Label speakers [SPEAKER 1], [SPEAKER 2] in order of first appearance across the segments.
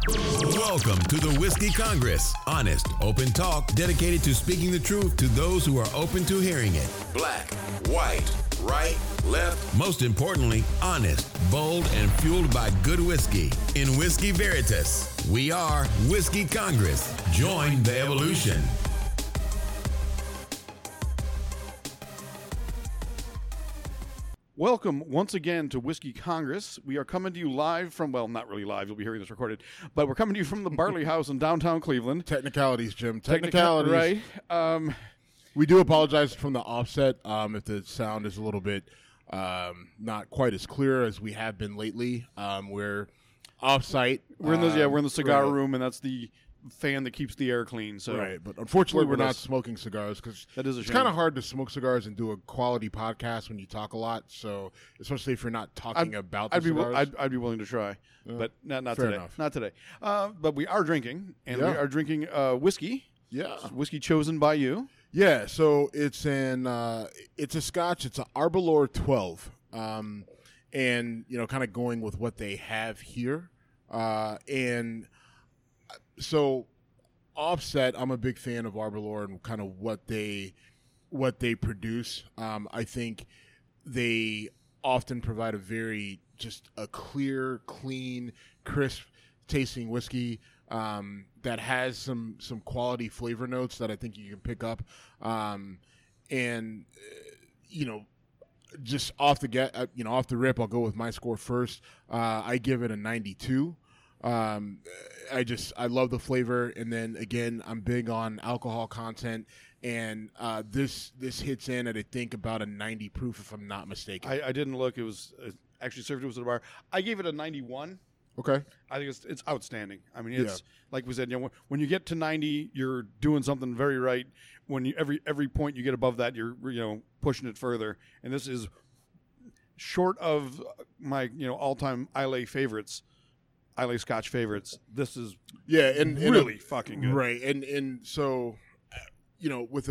[SPEAKER 1] Welcome to the Whiskey Congress. Honest, open talk dedicated to speaking the truth to those who are open to hearing it. Black, white, right, left. Most importantly, honest, bold, and fueled by good whiskey. In Whiskey Veritas, we are Whiskey Congress. Join the evolution.
[SPEAKER 2] Welcome once again to Whiskey Congress. We are coming to you live from, well, not really live, you'll be hearing this recorded, but we're coming to you from the Barley House in downtown Cleveland.
[SPEAKER 3] Technicalities, Jim. Technicalities.
[SPEAKER 2] Right.
[SPEAKER 3] We do apologize from the offset if the sound is a little bit not quite as clear as we have been lately. We're off-site.
[SPEAKER 2] We're in the cigar room, and that's the fan that keeps the air clean. So
[SPEAKER 3] right, but unfortunately we're not smoking cigars because it's kind of hard to smoke cigars and do a quality podcast when you talk a lot. So especially if you're not talking about the cigars.
[SPEAKER 2] I'd be willing to try, but not today.
[SPEAKER 3] Enough.
[SPEAKER 2] Not today. But we are drinking, and we are drinking whiskey.
[SPEAKER 3] Yeah,
[SPEAKER 2] whiskey chosen by you.
[SPEAKER 3] Yeah, so it's a Scotch. It's an Arbor 12, and kind of going with what they have here, and. So, offset, I'm a big fan of Arbor and kind of what they produce. I think they often provide just a clear, clean, crisp tasting whiskey that has some quality flavor notes that I think you can pick up. Just off the rip, I'll go with my score first. I give it a 92. I love the flavor, and then again, I'm big on alcohol content, and this hits in at I think about a 90 proof, if I'm not mistaken.
[SPEAKER 2] I didn't look; it was actually served to us at a bar. I gave it a 91.
[SPEAKER 3] Okay,
[SPEAKER 2] I think it's outstanding. I mean, it's like we said, when you get to 90, you're doing something very right. When you every point you get above that, you're pushing it further, and this is short of my all-time Islay favorites. Islay Scotch favorites. This is really fucking good.
[SPEAKER 3] Right. And so with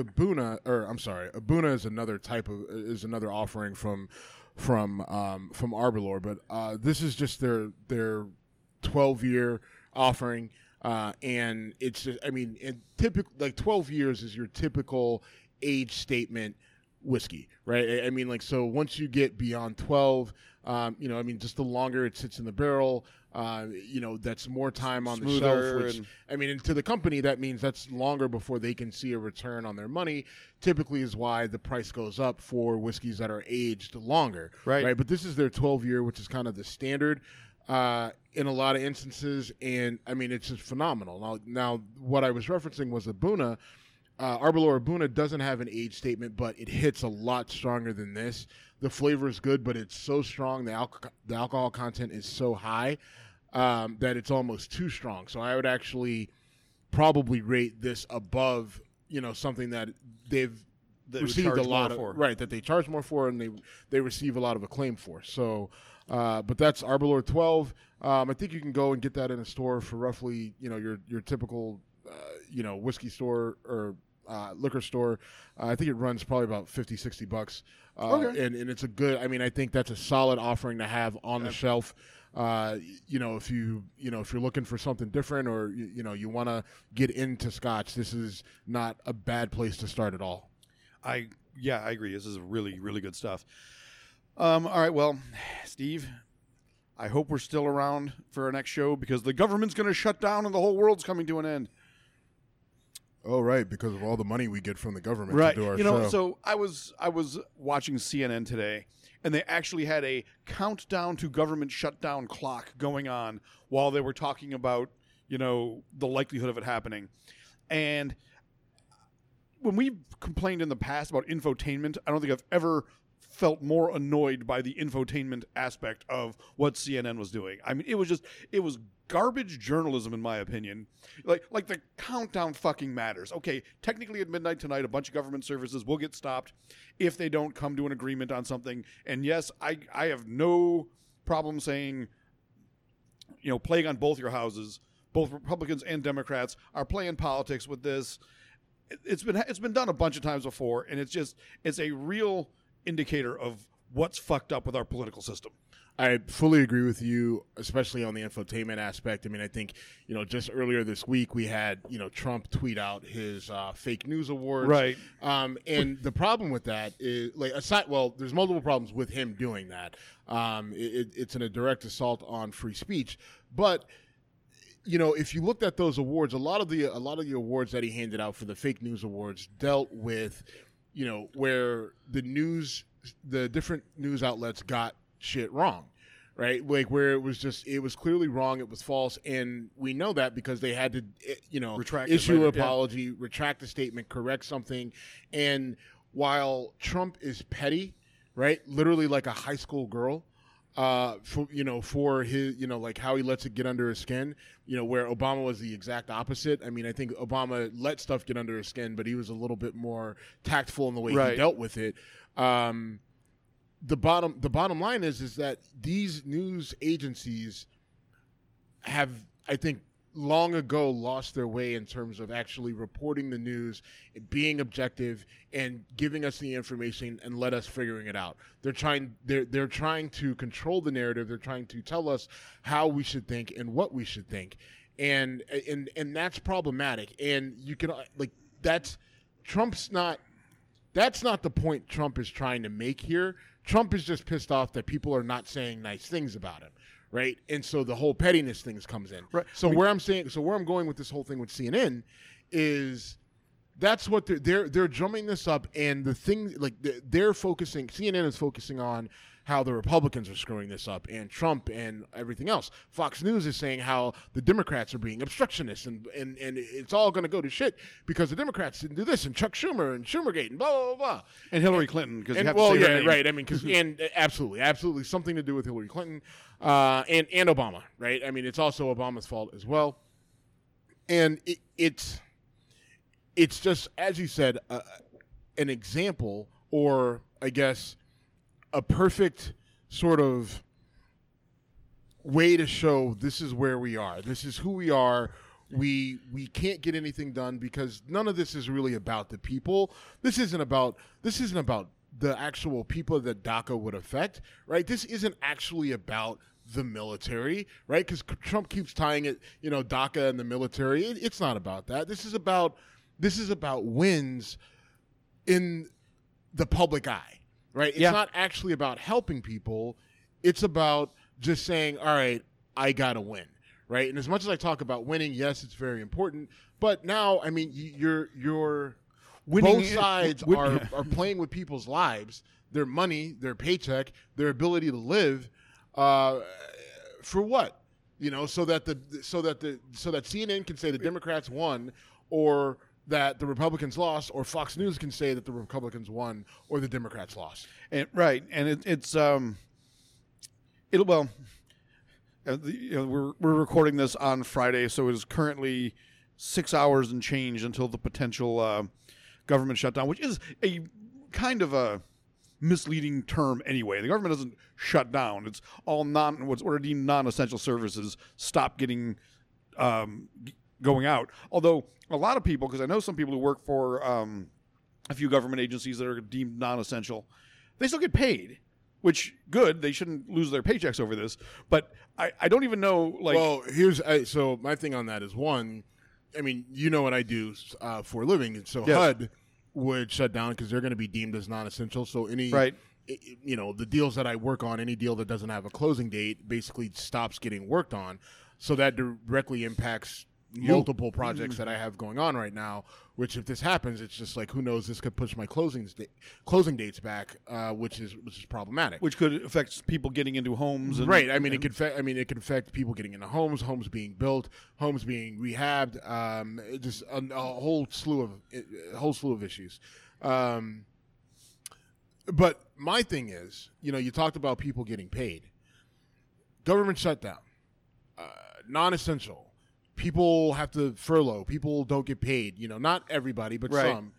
[SPEAKER 3] Abuna is another offering from Arbor, but this is just their 12-year offering, and it's just, typical, like 12 years is your typical age statement whiskey, right? So once you get beyond 12, just the longer it sits in the barrel, that's more time on the shelf, which, and to the company, that means that's longer before they can see a return on their money, typically is why the price goes up for whiskeys that are aged longer. Right. But this is their 12-year, which is kind of the standard in a lot of instances, and, it's just phenomenal. Now, what I was referencing was Abuna. Arbor Abuna doesn't have an age statement, but it hits a lot stronger than this. The flavor is good, but it's so strong. The alcohol content is so high that it's almost too strong. So I would actually probably rate this above, something that they've received a lot of, right, that they charge more for and they receive a lot of acclaim for. So, but that's Arbor 12. I think you can go and get that in a store for roughly, your typical, whiskey store or liquor store. I think it runs probably about $50-$60. Okay.
[SPEAKER 2] And
[SPEAKER 3] it's a good, I think that's a solid offering to have on the shelf. If you're looking for something different or, you want to get into Scotch, this is not a bad place to start at all.
[SPEAKER 2] I agree. This is really, really good stuff. All right. Well, Steve, I hope we're still around for our next show because the government's going to shut down and the whole world's coming to an end.
[SPEAKER 3] Oh, right, because of all the money we get from the government
[SPEAKER 2] to
[SPEAKER 3] do our show.
[SPEAKER 2] So I was watching CNN today, and they actually had a countdown to government shutdown clock going on while they were talking about, the likelihood of it happening. And when we've complained in the past about infotainment, I don't think I've ever felt more annoyed by the infotainment aspect of what CNN was doing. It was garbage journalism, in my opinion. Like the countdown fucking matters. Okay, technically at midnight tonight, a bunch of government services will get stopped if they don't come to an agreement on something. And yes, I have no problem saying, playing on both your houses, both Republicans and Democrats are playing politics with this. It's been done a bunch of times before, and it's a real indicator of what's fucked up with our political system.
[SPEAKER 3] I fully agree with you, especially on the infotainment aspect. I mean, I think, just earlier this week we had, Trump tweet out his fake news awards.
[SPEAKER 2] Right.
[SPEAKER 3] And the problem with that is, there's multiple problems with him doing that. It's a direct assault on free speech. But, if you looked at those awards, a lot of the awards that he handed out for the fake news awards dealt with, where the different news outlets got shit wrong, right? Like where it was clearly wrong, it was false, and we know that because they had to, issue an apology, retract the statement, correct something, and while Trump is petty, right, literally like a high school girl, for his, like how he lets it get under his skin, where Obama was the exact opposite. I mean, I think Obama let stuff get under his skin, but he was a little bit more tactful in the way he dealt with it. The bottom line is that these news agencies have, I think, long ago lost their way in terms of actually reporting the news, being objective, and giving us the information and let us figuring it out. They're trying to control the narrative. They're trying to tell us how we should think and what we should think, and that's problematic. And you can that's not the point Trump is trying to make here. Trump is just pissed off that people are not saying nice things about him, right? And so the whole pettiness things comes in. Right. So where I'm going with this whole thing with CNN is that's what they're drumming this up, and the thing they're focusing. CNN is focusing on how the Republicans are screwing this up and Trump and everything else. Fox News is saying how the Democrats are being obstructionists and it's all going to go to shit because the Democrats didn't do this and Chuck Schumer and Schumergate and blah, blah, blah.
[SPEAKER 2] And Hillary Clinton, because you have to say her name.
[SPEAKER 3] Right. I mean, and absolutely something to do with Hillary Clinton and Obama, right? I mean, it's also Obama's fault as well. And it's just, as you said, an example, or I guess a perfect sort of way to show this is where we are. This is who we are. We can't get anything done because none of this is really about the people. This isn't about the actual people that DACA would affect, right? This isn't actually about the military, right? Because Trump keeps tying it, DACA and the military. It's not about that. This is about wins in the public eye. Right? It's not actually about helping people. It's about just saying, all right, I got to win. Right? And as much as I talk about winning, yes, it's very important. But now, I mean, you're winning. Both sides are playing with people's lives, their money, their paycheck, their ability to live for what? So that CNN can say the Democrats won, or that the Republicans lost, or Fox News can say that the Republicans won or the Democrats lost.
[SPEAKER 2] And we're recording this on Friday, so it is currently 6 hours and change until the potential government shutdown, which is a kind of a misleading term anyway. The government doesn't shut down. It's all what's deemed non-essential services stop getting going out. Although a lot of people, because I know some people who work for a few government agencies that are deemed non-essential, they still get paid, which good. They shouldn't lose their paychecks over this. But I don't even know.
[SPEAKER 3] Well, so my thing on that is, one, I mean, what I do for a living, and so HUD would shut down because they're going to be deemed as non-essential. So the deals that I work on, any deal that doesn't have a closing date basically stops getting worked on. So that directly impacts multiple projects that I have going on right now, which if this happens, it's just like, who knows, this could push my closing dates back, which is problematic.
[SPEAKER 2] Which could affect people getting into homes.
[SPEAKER 3] Right. I mean, it could affect people getting into homes being built, homes being rehabbed, just a whole slew of issues. But my thing is, you talked about people getting paid. Government shutdown, non-essential. People have to furlough. People don't get paid. Not everybody, but some.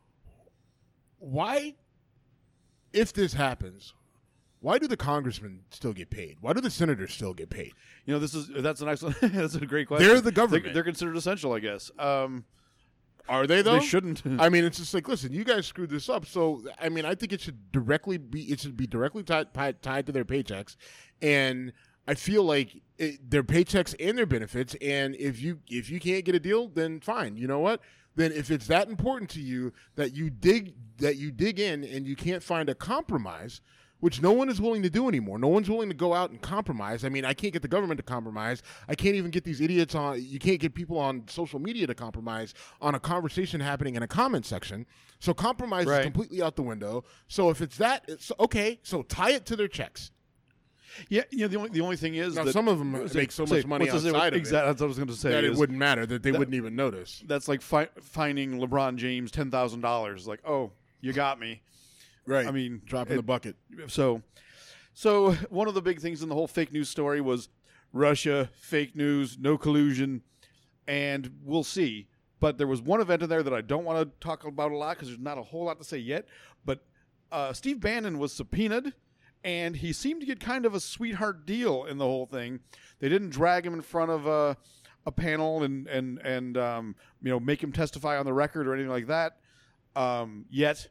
[SPEAKER 3] Why, if this happens, why do the congressmen still get paid? Why do the senators still get paid?
[SPEAKER 2] That's an excellent. That's a great question.
[SPEAKER 3] They're the government.
[SPEAKER 2] They're considered essential, I guess.
[SPEAKER 3] Are they though?
[SPEAKER 2] They shouldn't.
[SPEAKER 3] I mean, it's just like, listen, you guys screwed this up. So, I mean, I think it should be directly tied to their paychecks, and I feel like their paychecks and their benefits. And if you can't get a deal, then fine. You know what? Then if it's that important to you that you dig in and you can't find a compromise, which no one is willing to do anymore. No one's willing to go out and compromise. I mean, I can't get the government to compromise. I can't even get these idiots on. You can't get people on social media to compromise on a conversation happening in a comment section. So compromise is completely out the window. So if it's that, it's okay. So tie it to their checks.
[SPEAKER 2] Yeah, the only thing is that
[SPEAKER 3] some of them make so much money outside of it.
[SPEAKER 2] Exactly, that's what I was going to say.
[SPEAKER 3] That it wouldn't matter, that they wouldn't even notice.
[SPEAKER 2] That's like fining LeBron James $10,000. Like, oh, you got me.
[SPEAKER 3] Right.
[SPEAKER 2] I mean,
[SPEAKER 3] dropping the bucket.
[SPEAKER 2] So one of the big things in the whole fake news story was Russia, fake news, no collusion, and we'll see. But there was one event in there that I don't want to talk about a lot because there's not a whole lot to say yet. But Steve Bannon was subpoenaed, and he seemed to get kind of a sweetheart deal in the whole thing. They didn't drag him in front of a panel and make him testify on the record or anything like that yet.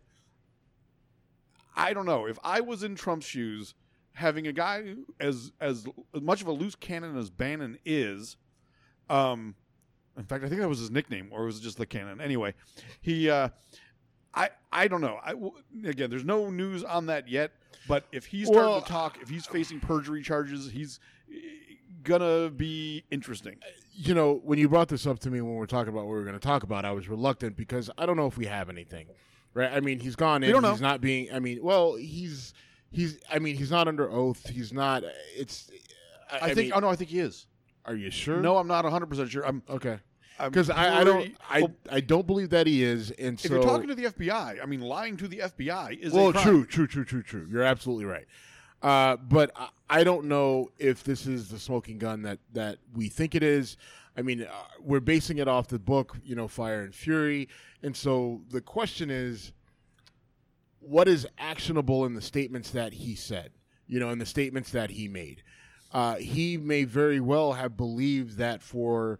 [SPEAKER 2] I don't know. If I was in Trump's shoes, having a guy as much of a loose cannon as Bannon is, in fact, I think that was his nickname, or was it just the cannon? Anyway, he, I don't know. Again, there's no news on that yet. But if he's starting to talk, if he's facing perjury charges, he's gonna be interesting.
[SPEAKER 3] You know, when you brought this up to me when we were talking about what we were going to talk about, I was reluctant because I don't know if we have anything. Right, I mean, he's gone in. He's not being. I mean, well, he's. I mean, he's not under oath. He's not. It's.
[SPEAKER 2] I think. Oh no, I think he is.
[SPEAKER 3] Are you sure?
[SPEAKER 2] No, I'm not 100% sure. I'm
[SPEAKER 3] okay. Because I don't believe that he is. And
[SPEAKER 2] if you're talking to the FBI, I mean, lying to the FBI is
[SPEAKER 3] a
[SPEAKER 2] crime.
[SPEAKER 3] True. You're absolutely right. But I don't know if this is the smoking gun that we think it is. I mean, we're basing it off the book, Fire and Fury. And so the question is, what is actionable in the statements that he said, in the statements that he made? He may very well have believed that for,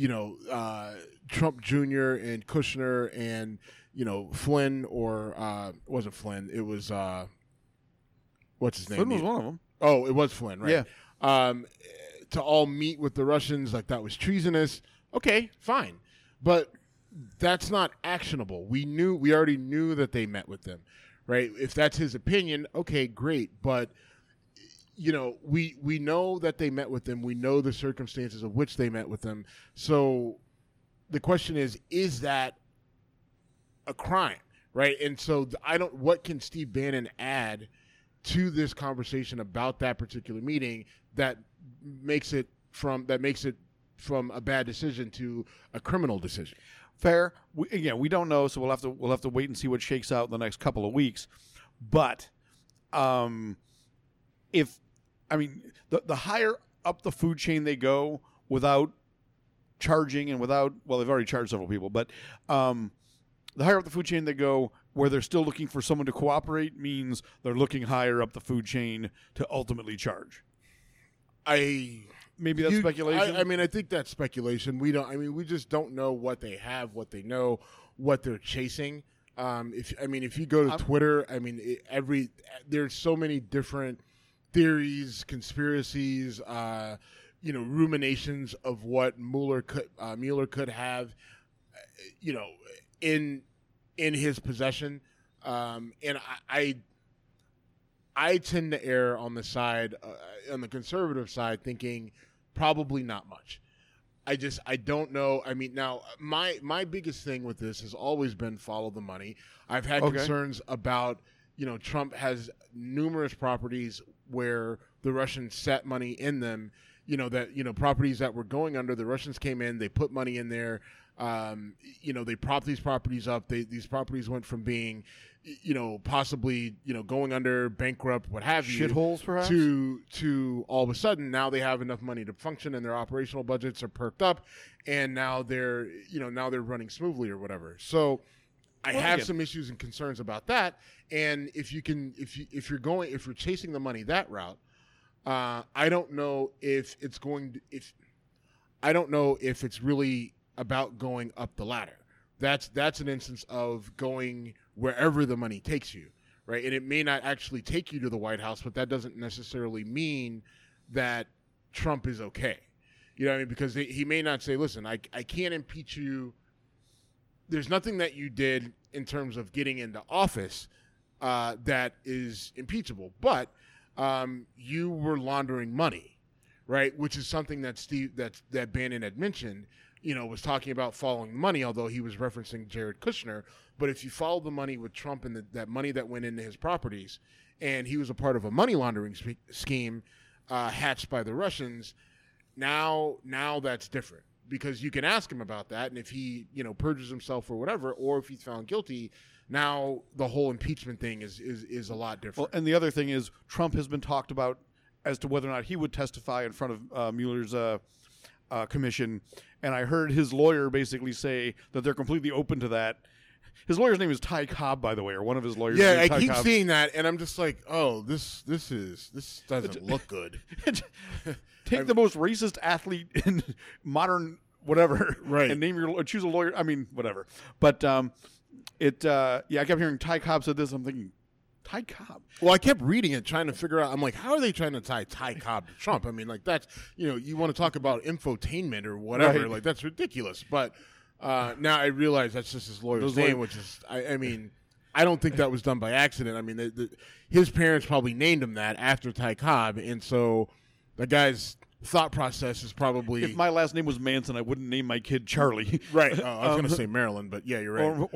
[SPEAKER 3] Trump Jr. and Kushner and, Flynn or wasn't Flynn. It was, what's his name?
[SPEAKER 2] Flynn was one of them.
[SPEAKER 3] Oh, it was Flynn, right?
[SPEAKER 2] Yeah.
[SPEAKER 3] To all meet with the Russians, like that was treasonous. Okay, fine. But that's not actionable. We already knew that they met with them, right? If that's his opinion, okay, great. But, we know that they met with them. We know the circumstances of which they met with them. So the question is that a crime, right? And so what can Steve Bannon add to this conversation about that particular meeting that makes it from a bad decision to a criminal decision?
[SPEAKER 2] Fair. We don't know, so we'll have to wait and see what shakes out in the next couple of weeks. But the higher up the food chain they go without charging and they've already charged several people, but the higher up the food chain they go, where they're still looking for someone to cooperate, means they're looking higher up the food chain to ultimately charge. Maybe that's speculation.
[SPEAKER 3] I think that's speculation. We just don't know what they have, what they know, what they're chasing. If you go to Twitter, there's so many different theories, conspiracies, ruminations of what Mueller could have, in his possession. And I tend to err on the side, on the conservative side, thinking probably not much. I don't know. I mean, now my biggest thing with this has always been follow the money. I've had concerns about, Trump has numerous properties where the Russians set money in them, properties that were going under. The Russians came in, they put money in there. They propped these properties up. These properties went from being, possibly, going under, bankrupt, what have you,
[SPEAKER 2] shitholes perhaps,
[SPEAKER 3] to all of a sudden now they have enough money to function and their operational budgets are perked up, and now they're running smoothly or whatever. So I have some issues and concerns about that. And if you're chasing the money that route, I don't know if it's really about going up the ladder, that's an instance of going wherever the money takes you, right? And it may not actually take you to the White House, but that doesn't necessarily mean that Trump is okay. You know what I mean? Because he may not say, listen, I can't impeach you. There's nothing that you did in terms of getting into office that is impeachable, but you were laundering money, right? Which is something that Bannon had mentioned, was talking about following money, although he was referencing Jared Kushner. But if you follow the money with Trump and that money that went into his properties, and he was a part of a money laundering scheme hatched by the Russians, now that's different, because you can ask him about that, and if he purges himself or whatever, or if he's found guilty, now the whole impeachment thing is a lot different.
[SPEAKER 2] Well, and the other thing is Trump has been talked about as to whether or not he would testify in front of Mueller's commission, and I heard his lawyer basically say that they're completely open to that. His lawyer's name is Ty Cobb, by the way, or one of his lawyers.
[SPEAKER 3] Yeah, I
[SPEAKER 2] Ty
[SPEAKER 3] keep
[SPEAKER 2] Cobb.
[SPEAKER 3] seeing that, and I'm just like, oh, this doesn't look good.
[SPEAKER 2] Take the most racist athlete in modern whatever,
[SPEAKER 3] right,
[SPEAKER 2] and choose a lawyer. I mean, whatever. But I kept hearing Ty Cobb said this. I'm thinking, Ty Cobb.
[SPEAKER 3] Well, I kept reading it, trying to figure out. I'm like, how are they trying to tie Ty Cobb to Trump? I mean, like that's you want to talk about infotainment or whatever,
[SPEAKER 2] right.
[SPEAKER 3] Like that's ridiculous. But now I realize that's just his lawyer's name, which is, I mean, I don't think that was done by accident. I mean, his parents probably named him that after Ty Cobb, and so the guy's thought process is probably.
[SPEAKER 2] If my last name was Manson, I wouldn't name my kid Charlie.
[SPEAKER 3] Right. I was going to say Maryland, but yeah, you're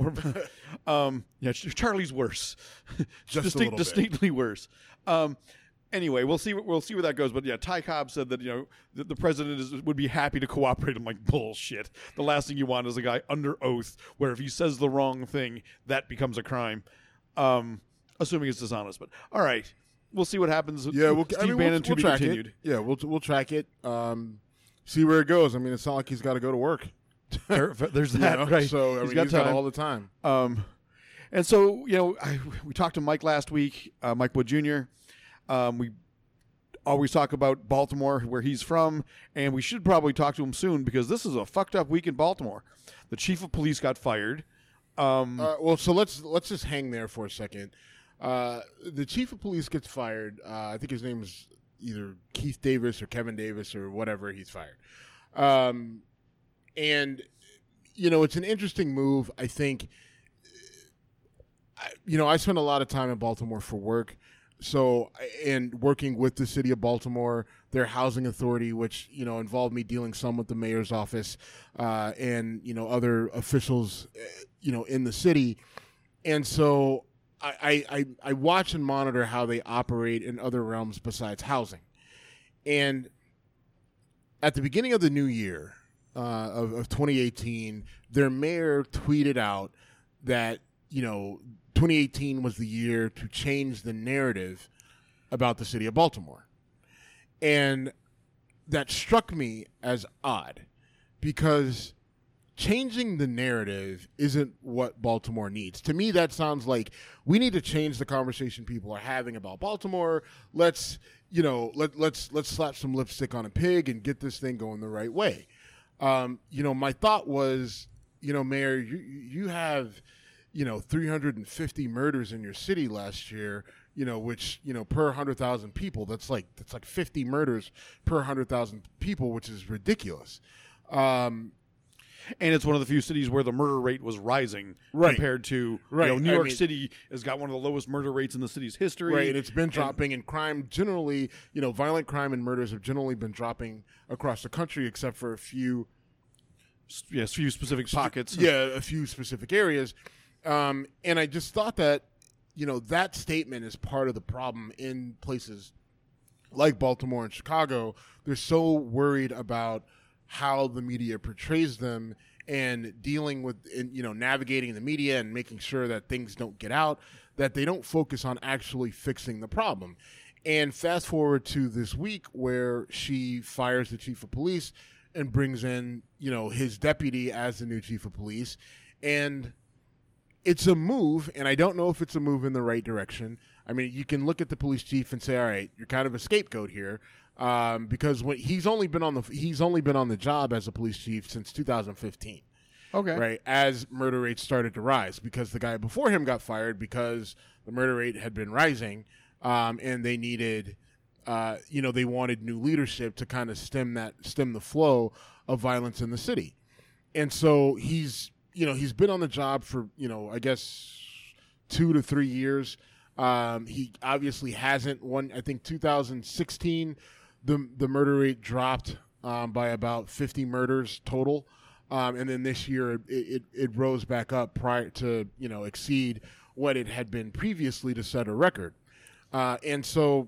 [SPEAKER 3] right.
[SPEAKER 2] Charlie's worse.
[SPEAKER 3] Just a little bit.
[SPEAKER 2] Distinctly worse. Anyway, we'll see where that goes. But yeah, Ty Cobb said that the president would be happy to cooperate. I'm like, bullshit. The last thing you want is a guy under oath where if he says the wrong thing, that becomes a crime. Assuming it's dishonest. But all right, we'll see what happens.
[SPEAKER 3] Yeah,
[SPEAKER 2] Steve Bannon to be continued.
[SPEAKER 3] It. Yeah, we'll track it. See where it goes. I mean, it's not like he's got to go to work.
[SPEAKER 2] There's that, right?
[SPEAKER 3] So I mean, he's got all the time.
[SPEAKER 2] And so we talked to Mike last week, Mike Wood Jr. We always talk about Baltimore, where he's from, and we should probably talk to him soon because this is a fucked up week in Baltimore. The chief of police got fired.
[SPEAKER 3] So let's just hang there for a second. The chief of police gets fired. I think his name is either Keith Davis or Kevin Davis or whatever. He's fired. And it's an interesting move. I think. I spend a lot of time in Baltimore for work. So, and working with the city of Baltimore, their housing authority, which, involved me dealing some with the mayor's office, and, other officials, in the city. And so I watch and monitor how they operate in other realms besides housing. And at the beginning of the new year, of 2018, their mayor tweeted out that, 2018 was the year to change the narrative about the city of Baltimore. And that struck me as odd because changing the narrative isn't what Baltimore needs. To me, that sounds like we need to change the conversation people are having about Baltimore. Let's slap some lipstick on a pig and get this thing going the right way. My thought was, Mayor, you have 350 murders in your city last year, which, per 100,000 people, that's like 50 murders per 100,000 people, which is ridiculous. And
[SPEAKER 2] it's one of the few cities where the murder rate was rising compared to, New York City has got one of the lowest murder rates in the city's history.
[SPEAKER 3] Right, and it's been dropping, and crime generally, violent crime and murders have generally been dropping across the country except for a few specific pockets. Yeah, a few specific areas. And I just thought that, that statement is part of the problem in places like Baltimore and Chicago. They're so worried about how the media portrays them and dealing with, navigating the media and making sure that things don't get out, that they don't focus on actually fixing the problem. And fast forward to this week where she fires the chief of police and brings in, his deputy as the new chief of police. And it's a move, and I don't know if it's a move in the right direction. I mean, you can look at the police chief and say, all right, you're kind of a scapegoat here, because he's only been on the job as a police chief since 2015.
[SPEAKER 2] Okay.
[SPEAKER 3] Right, as murder rates started to rise, because the guy before him got fired because the murder rate had been rising, and they needed, they wanted new leadership to kind of stem the flow of violence in the city. And so he's been on the job for, I guess 2 to 3 years. He obviously hasn't won. I think 2016, the murder rate dropped by about 50 murders total. And then this year it rose back up prior to, exceed what it had been previously to set a record. And so,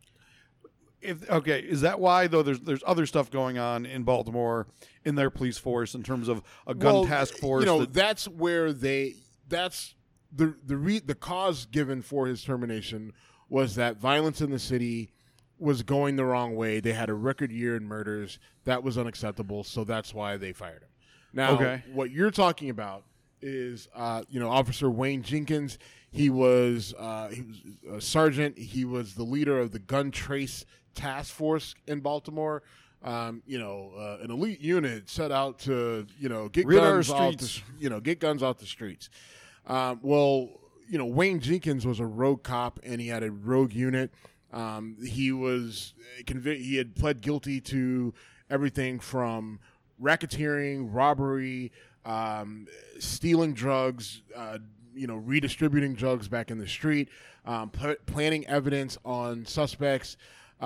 [SPEAKER 2] is that why though? There's other stuff going on in Baltimore in their police force in terms of a gun task force.
[SPEAKER 3] That's where that's the cause given for his termination was that violence in the city was going the wrong way. They had a record year in murders. That was unacceptable. So that's why they fired him. Now, what you're talking about is, Officer Wayne Jenkins. He was a sergeant. He was the leader of the gun trace task force in Baltimore. An elite unit set out to, get guns off the streets. Wayne Jenkins was a rogue cop, and he had a rogue unit. He was he had pled guilty to everything from racketeering, robbery, stealing drugs, redistributing drugs back in the street, planting evidence on suspects.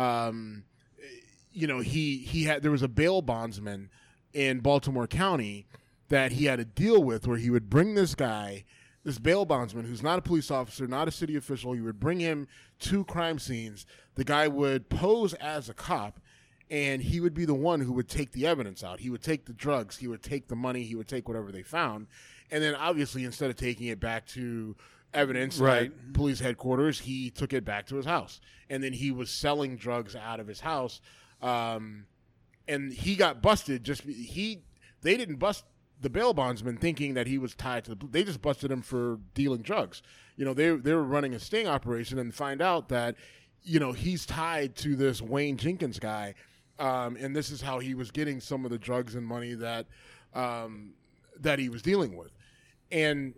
[SPEAKER 3] There was a bail bondsman in Baltimore County that he had to deal with, where he would bring this bail bondsman, who's not a police officer, not a city official. He would bring him to crime scenes. The guy would pose as a cop, and he would be the one who would take the evidence out. He would take the drugs. He would take the money. He would take whatever they found. And then, obviously, instead of taking it back to evidence at police headquarters, he took it back to his house. And then he was selling drugs out of his house. And he got busted. They didn't bust the bail bondsman thinking that he was tied to they just busted him for dealing drugs. They were running a sting operation and find out that, he's tied to this Wayne Jenkins guy. And this is how he was getting some of the drugs and money that he was dealing with. And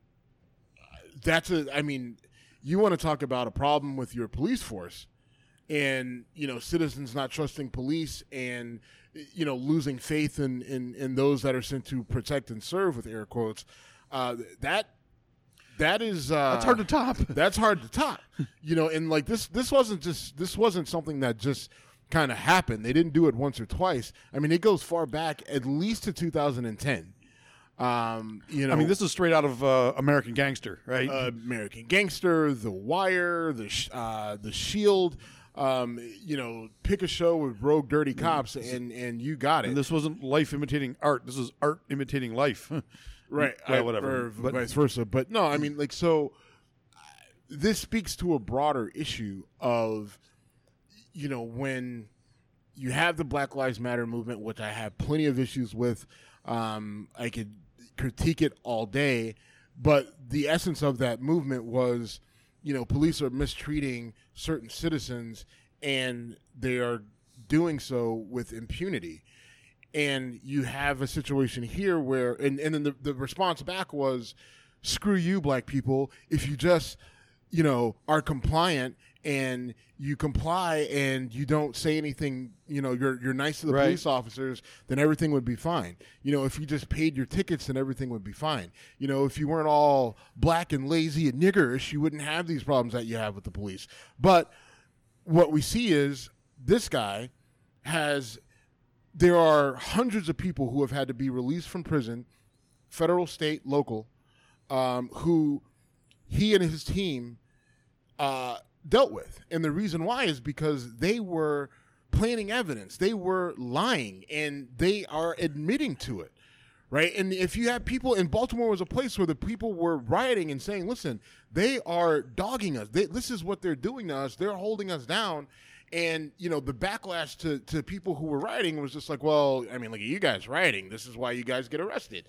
[SPEAKER 3] you want to talk about a problem with your police force and, citizens not trusting police and, losing faith in those that are sent to protect and serve, with air quotes. That's
[SPEAKER 2] hard to top.
[SPEAKER 3] That's hard to top. And like this wasn't something that just kind of happened. They didn't do it once or twice. It goes far back, at least to 2010.
[SPEAKER 2] This is straight out of American Gangster, right?
[SPEAKER 3] American Gangster, The Wire, the Shield. Pick a show with rogue, dirty cops, and you got it.
[SPEAKER 2] And this wasn't life imitating art. This is art imitating life.
[SPEAKER 3] Right.
[SPEAKER 2] Whatever.
[SPEAKER 3] Or vice versa. But no, so this speaks to a broader issue of, when you have the Black Lives Matter movement, which I have plenty of issues with. I could critique it all day, but the essence of that movement was, police are mistreating certain citizens, and they are doing so with impunity. And you have a situation here where, and then the response back was, screw you, black people. If you just, are compliant and you comply and you don't say anything, you're nice to the police officers, then everything would be fine. If you just paid your tickets, then everything would be fine. If you weren't all black and lazy and niggerish, you wouldn't have these problems that you have with the police. But what we see is this guy there are hundreds of people who have had to be released from prison, federal, state, local, who he and his team dealt with. And the reason why is because they were planting evidence. They were lying, and they are admitting to it, right? And if you have people in Baltimore, was a place where the people were rioting and saying, listen, they are dogging us. This is what they're doing to us. They're holding us down. And, the backlash to people who were rioting was just like, well, look at you guys rioting. This is why you guys get arrested.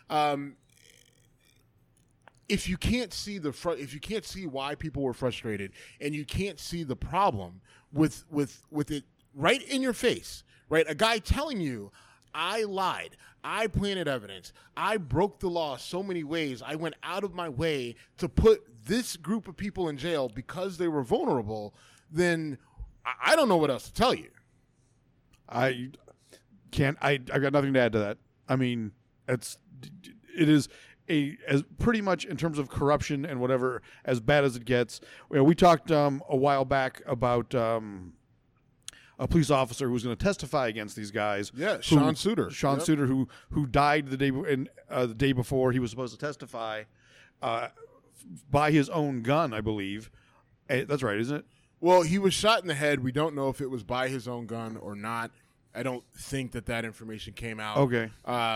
[SPEAKER 3] If you can't see why people were frustrated, and you can't see the problem with it right in your face, right? A guy telling you, I lied. I planted evidence. I broke the law so many ways. I went out of my way to put this group of people in jail because they were vulnerable. Then I don't know what else to tell you.
[SPEAKER 2] I got nothing to add to that. I mean, it is as pretty much in terms of corruption and whatever as bad as it gets. We talked a while back about a police officer who was going to testify against these guys.
[SPEAKER 3] Yeah, Sean Suter.
[SPEAKER 2] Sean Suter, who died the day before he was supposed to testify by his own gun, I believe. That's right, isn't it?
[SPEAKER 3] Well, he was shot in the head. We don't know if it was by his own gun or not. I don't think that information came out.
[SPEAKER 2] Okay.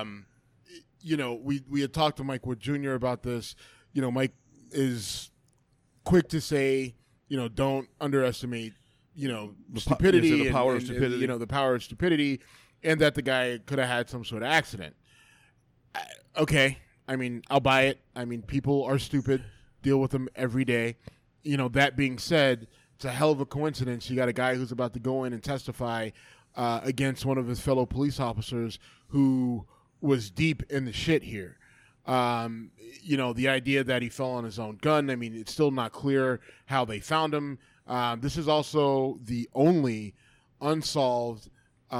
[SPEAKER 3] We had talked to Mike Wood Jr. about this. Mike is quick to say, don't underestimate, the stupidity,
[SPEAKER 2] the power of stupidity.
[SPEAKER 3] The power of stupidity, and that the guy could have had some sort of accident. Okay. I mean, I'll buy it. I mean, people are stupid. Deal with them every day. That being said, it's a hell of a coincidence. You got a guy who's about to go in and testify against one of his fellow police officers who was deep in the shit here. The idea that he fell on his own gun, I mean, it's still not clear how they found him. This is also the only unsolved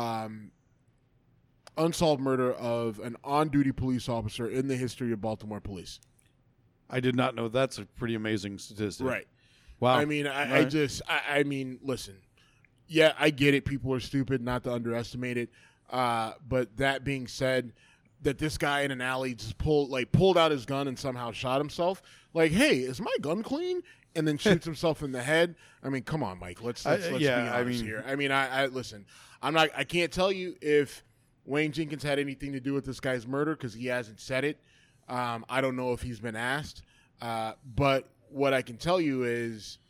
[SPEAKER 3] murder of an on-duty police officer in the history of Baltimore police.
[SPEAKER 2] I did not know. That's a pretty amazing statistic.
[SPEAKER 3] Right.
[SPEAKER 2] Wow.
[SPEAKER 3] I mean, I mean, listen. Yeah, I get it. People are stupid, not to underestimate it. But that being said, that this guy in an alley just pulled out his gun and somehow shot himself. Like, hey, is my gun clean? And then shoots himself in the head. I mean, come on, Mike. Let's be honest here. I mean, I listen. I can't tell you if Wayne Jenkins had anything to do with this guy's murder because he hasn't said it. I don't know if he's been asked. But what I can tell you is,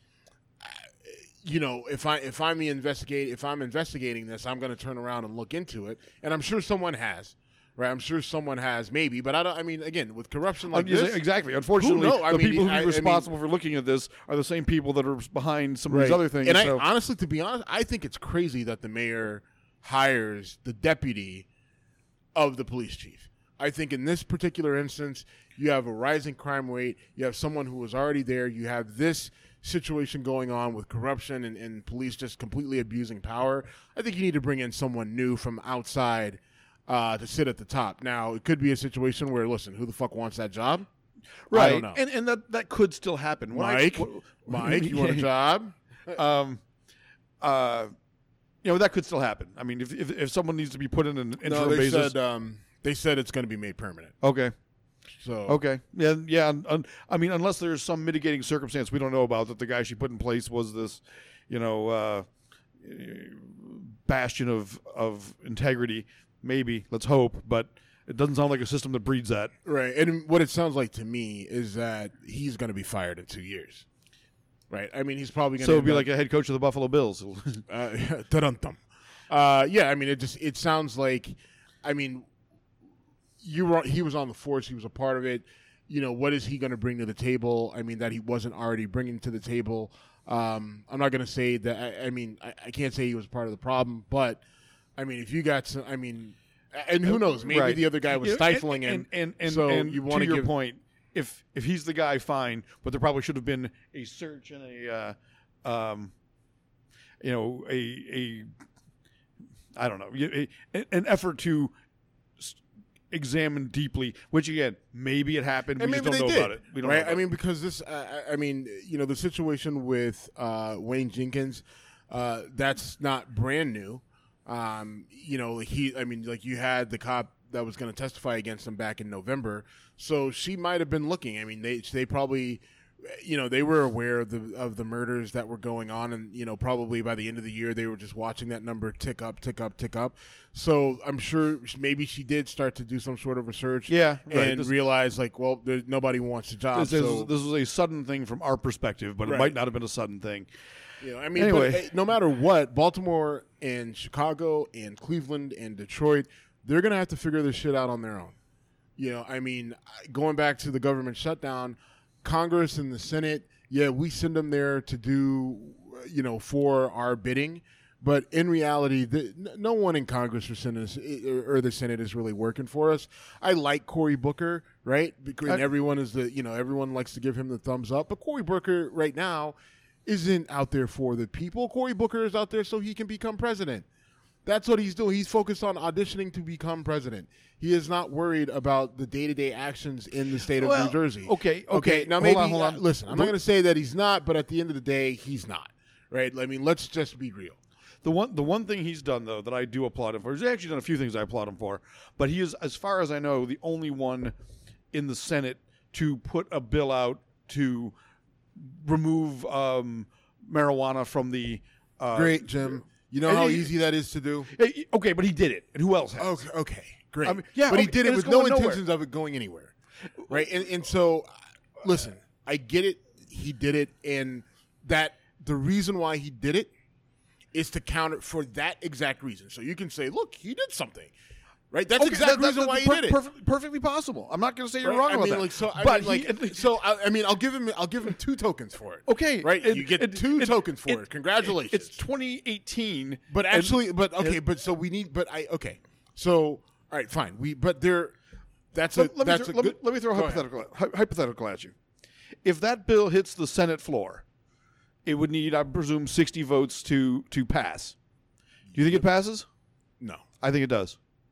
[SPEAKER 3] if I'm investigating this, I'm going to turn around and look into it, and I'm sure someone has, right? I'm sure someone has, maybe, but I don't. I mean, again, with corruption like this,
[SPEAKER 2] exactly. Unfortunately, the people who are responsible for looking at this are the same people that are behind some of these other things.
[SPEAKER 3] And honestly, to be honest, I think it's crazy that the mayor hires the deputy of the police chief. I think in this particular instance, you have a rising crime rate. You have someone who was already there. You have this situation going on with corruption and police just completely abusing power. I think you need to bring in someone new from outside to sit at the top. Now, it could be a situation where, listen, who the fuck wants that job?
[SPEAKER 2] Right.
[SPEAKER 3] I don't know.
[SPEAKER 2] And that could still happen.
[SPEAKER 3] Mike, you want a job?
[SPEAKER 2] That could still happen. I mean, if someone needs to be put in an interim basis.
[SPEAKER 3] They said it's going to be made permanent.
[SPEAKER 2] Okay.
[SPEAKER 3] So
[SPEAKER 2] okay, yeah. I mean, unless there's some mitigating circumstance we don't know about that the guy she put in place was this, bastion of integrity. Maybe, let's hope, but it doesn't sound like a system that breeds that.
[SPEAKER 3] Right, and what it sounds like to me is that he's going to be fired in 2 years. Right, I mean, he's probably going to.
[SPEAKER 2] So it'd be like a head coach of the Buffalo Bills.
[SPEAKER 3] Yeah, I mean, it sounds like, I mean. He was on the force. He was a part of it. What is he going to bring to the table? I mean, that he wasn't already bringing to the table. I'm not going to say that. I can't say he was part of the problem, but I mean, if you got some, I mean, and who knows? Maybe the other guy was stifling him. And
[SPEAKER 2] so you want to your point. If he's the guy, fine. But there probably should have been a search and I don't know, an effort to examine deeply, which again, maybe it happened. We just don't know about it. We don't know about
[SPEAKER 3] I mean, because this, the situation with Wayne Jenkins, that's not brand new. You had the cop that was going to testify against him back in November, so she might have been looking. I mean, they probably. They were aware of the murders that were going on, and probably by the end of the year they were just watching that number tick up. So I'm sure maybe she did start to do some sort of research, and realize nobody wants the job.
[SPEAKER 2] This was a sudden thing from our perspective, but it might not have been a sudden thing.
[SPEAKER 3] Anyway, but, no matter what, Baltimore and Chicago and Cleveland and Detroit, they're gonna have to figure this shit out on their own. Going back to the government shutdown. Congress and the Senate, we send them there to do, for our bidding. But in reality, no one in Congress or the Senate is really working for us. I like Cory Booker, right? Because everyone everyone likes to give him the thumbs up. But Cory Booker right now isn't out there for the people. Cory Booker is out there so he can become president. That's what he's doing. He's focused on auditioning to become president. He is not worried about the day-to-day actions in the state of New Jersey.
[SPEAKER 2] Okay.
[SPEAKER 3] Now, maybe, hold on. Listen, I'm not going to say that he's not, but at the end of the day, he's not. Right? I mean, let's just be real.
[SPEAKER 2] The one thing he's done, though, that I do applaud him for, he's actually done a few things I applaud him for, but he is, as far as I know, the only one in the Senate to put a bill out to remove marijuana from the...
[SPEAKER 3] Great, Jim. You know how easy that is to do?
[SPEAKER 2] Okay, but he did it. And who else has?
[SPEAKER 3] Okay, great.
[SPEAKER 2] I mean, yeah,
[SPEAKER 3] but he did it with no intentions
[SPEAKER 2] nowhere.
[SPEAKER 3] of it going anywhere. Right? And so, listen, I get it. He did it. And that the reason why he did it is to counter for that exact reason. So you can say, look, he did something. Right? That's the exact reason why he did it.
[SPEAKER 2] Perfectly possible. I'm not going to say you're wrong about
[SPEAKER 3] that. I'll give him 2 tokens for it.
[SPEAKER 2] Okay.
[SPEAKER 3] Right? You get 2 tokens for it. Congratulations.
[SPEAKER 2] It's 2018.
[SPEAKER 3] But actually, So, all right, fine. Let me
[SPEAKER 2] throw a hypothetical at you. If that bill hits the Senate floor, it would need, I presume, 60 votes to pass. Do you think it passes?
[SPEAKER 3] No.
[SPEAKER 2] I think it does.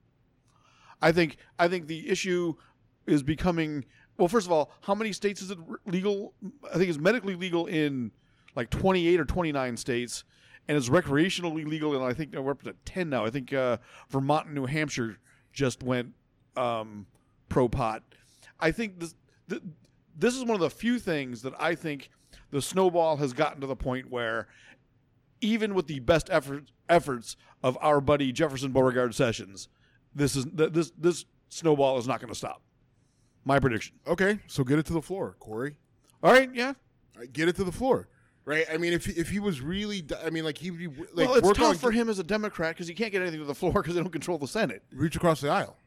[SPEAKER 2] I think the issue is becoming, well, first of all, how many states is it legal? I think it's medically legal in like 28 or 29 states, and it's recreationally legal in, I think we're up to 10 now. I think Vermont and New Hampshire just went pro-pot. I think this is one of the few things that I think the snowball has gotten to the point where even with the best efforts of our buddy Jefferson Beauregard Sessions, this snowball is not going to stop. My prediction.
[SPEAKER 3] Okay, so get it to the floor, Corey.
[SPEAKER 2] All right, yeah.
[SPEAKER 3] Get it to the floor, right? I mean, if he was really, he'd be like.
[SPEAKER 2] Well, it's tough for him as a Democrat because he can't get anything to the floor because they don't control the Senate.
[SPEAKER 3] Reach across the aisle.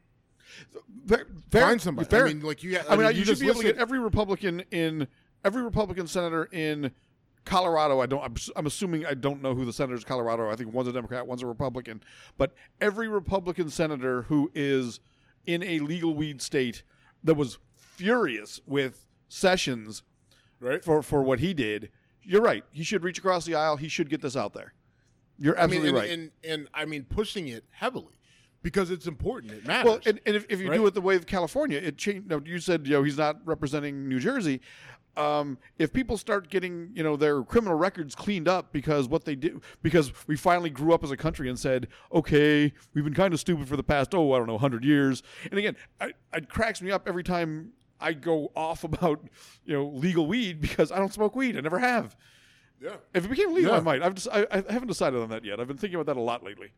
[SPEAKER 2] Find
[SPEAKER 3] somebody.
[SPEAKER 2] Fair.
[SPEAKER 3] I mean,
[SPEAKER 2] you should be able to get every Republican senator in Colorado. I'm assuming I don't know who the senators in Colorado are. I think one's a Democrat, one's a Republican. But every Republican senator who is in a legal weed state that was furious with Sessions,
[SPEAKER 3] right,
[SPEAKER 2] for what he did. You're right. He should reach across the aisle. He should get this out there. You're absolutely right.
[SPEAKER 3] And I mean, pushing it heavily. Because it's important, it matters.
[SPEAKER 2] Well, and if you do it the way of California, it changed. No, you said he's not representing New Jersey. If people start getting their criminal records cleaned up because we finally grew up as a country and said, okay, we've been kind of stupid for the past 100 years. And again, it cracks me up every time I go off about legal weed because I don't smoke weed. I never have.
[SPEAKER 3] Yeah.
[SPEAKER 2] If it became legal, I might. I haven't decided on that yet. I've been thinking about that a lot lately.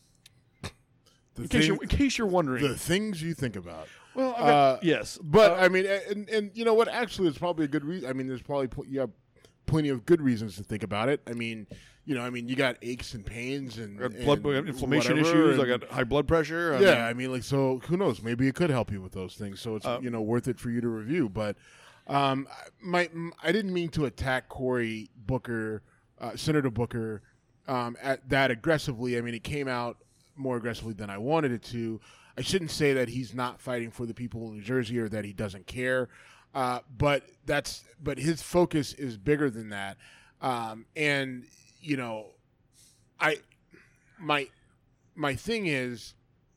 [SPEAKER 2] In case you're wondering.
[SPEAKER 3] The things you think about.
[SPEAKER 2] Well, yes.
[SPEAKER 3] But, I mean, and you know what? Actually, it's probably a good reason. I mean, there's probably you have plenty of good reasons to think about it. I mean, you got aches and pains and
[SPEAKER 2] blood inflammation issues. I got high blood pressure.
[SPEAKER 3] So who knows? Maybe it could help you with those things. So it's, worth it for you to review. But I didn't mean to attack Cory Booker, Senator Booker, at that aggressively. I mean, it came out more aggressively than I wanted it to. I shouldn't say that he's not fighting for the people of New Jersey or that he doesn't care, but his focus is bigger than that. My thing is,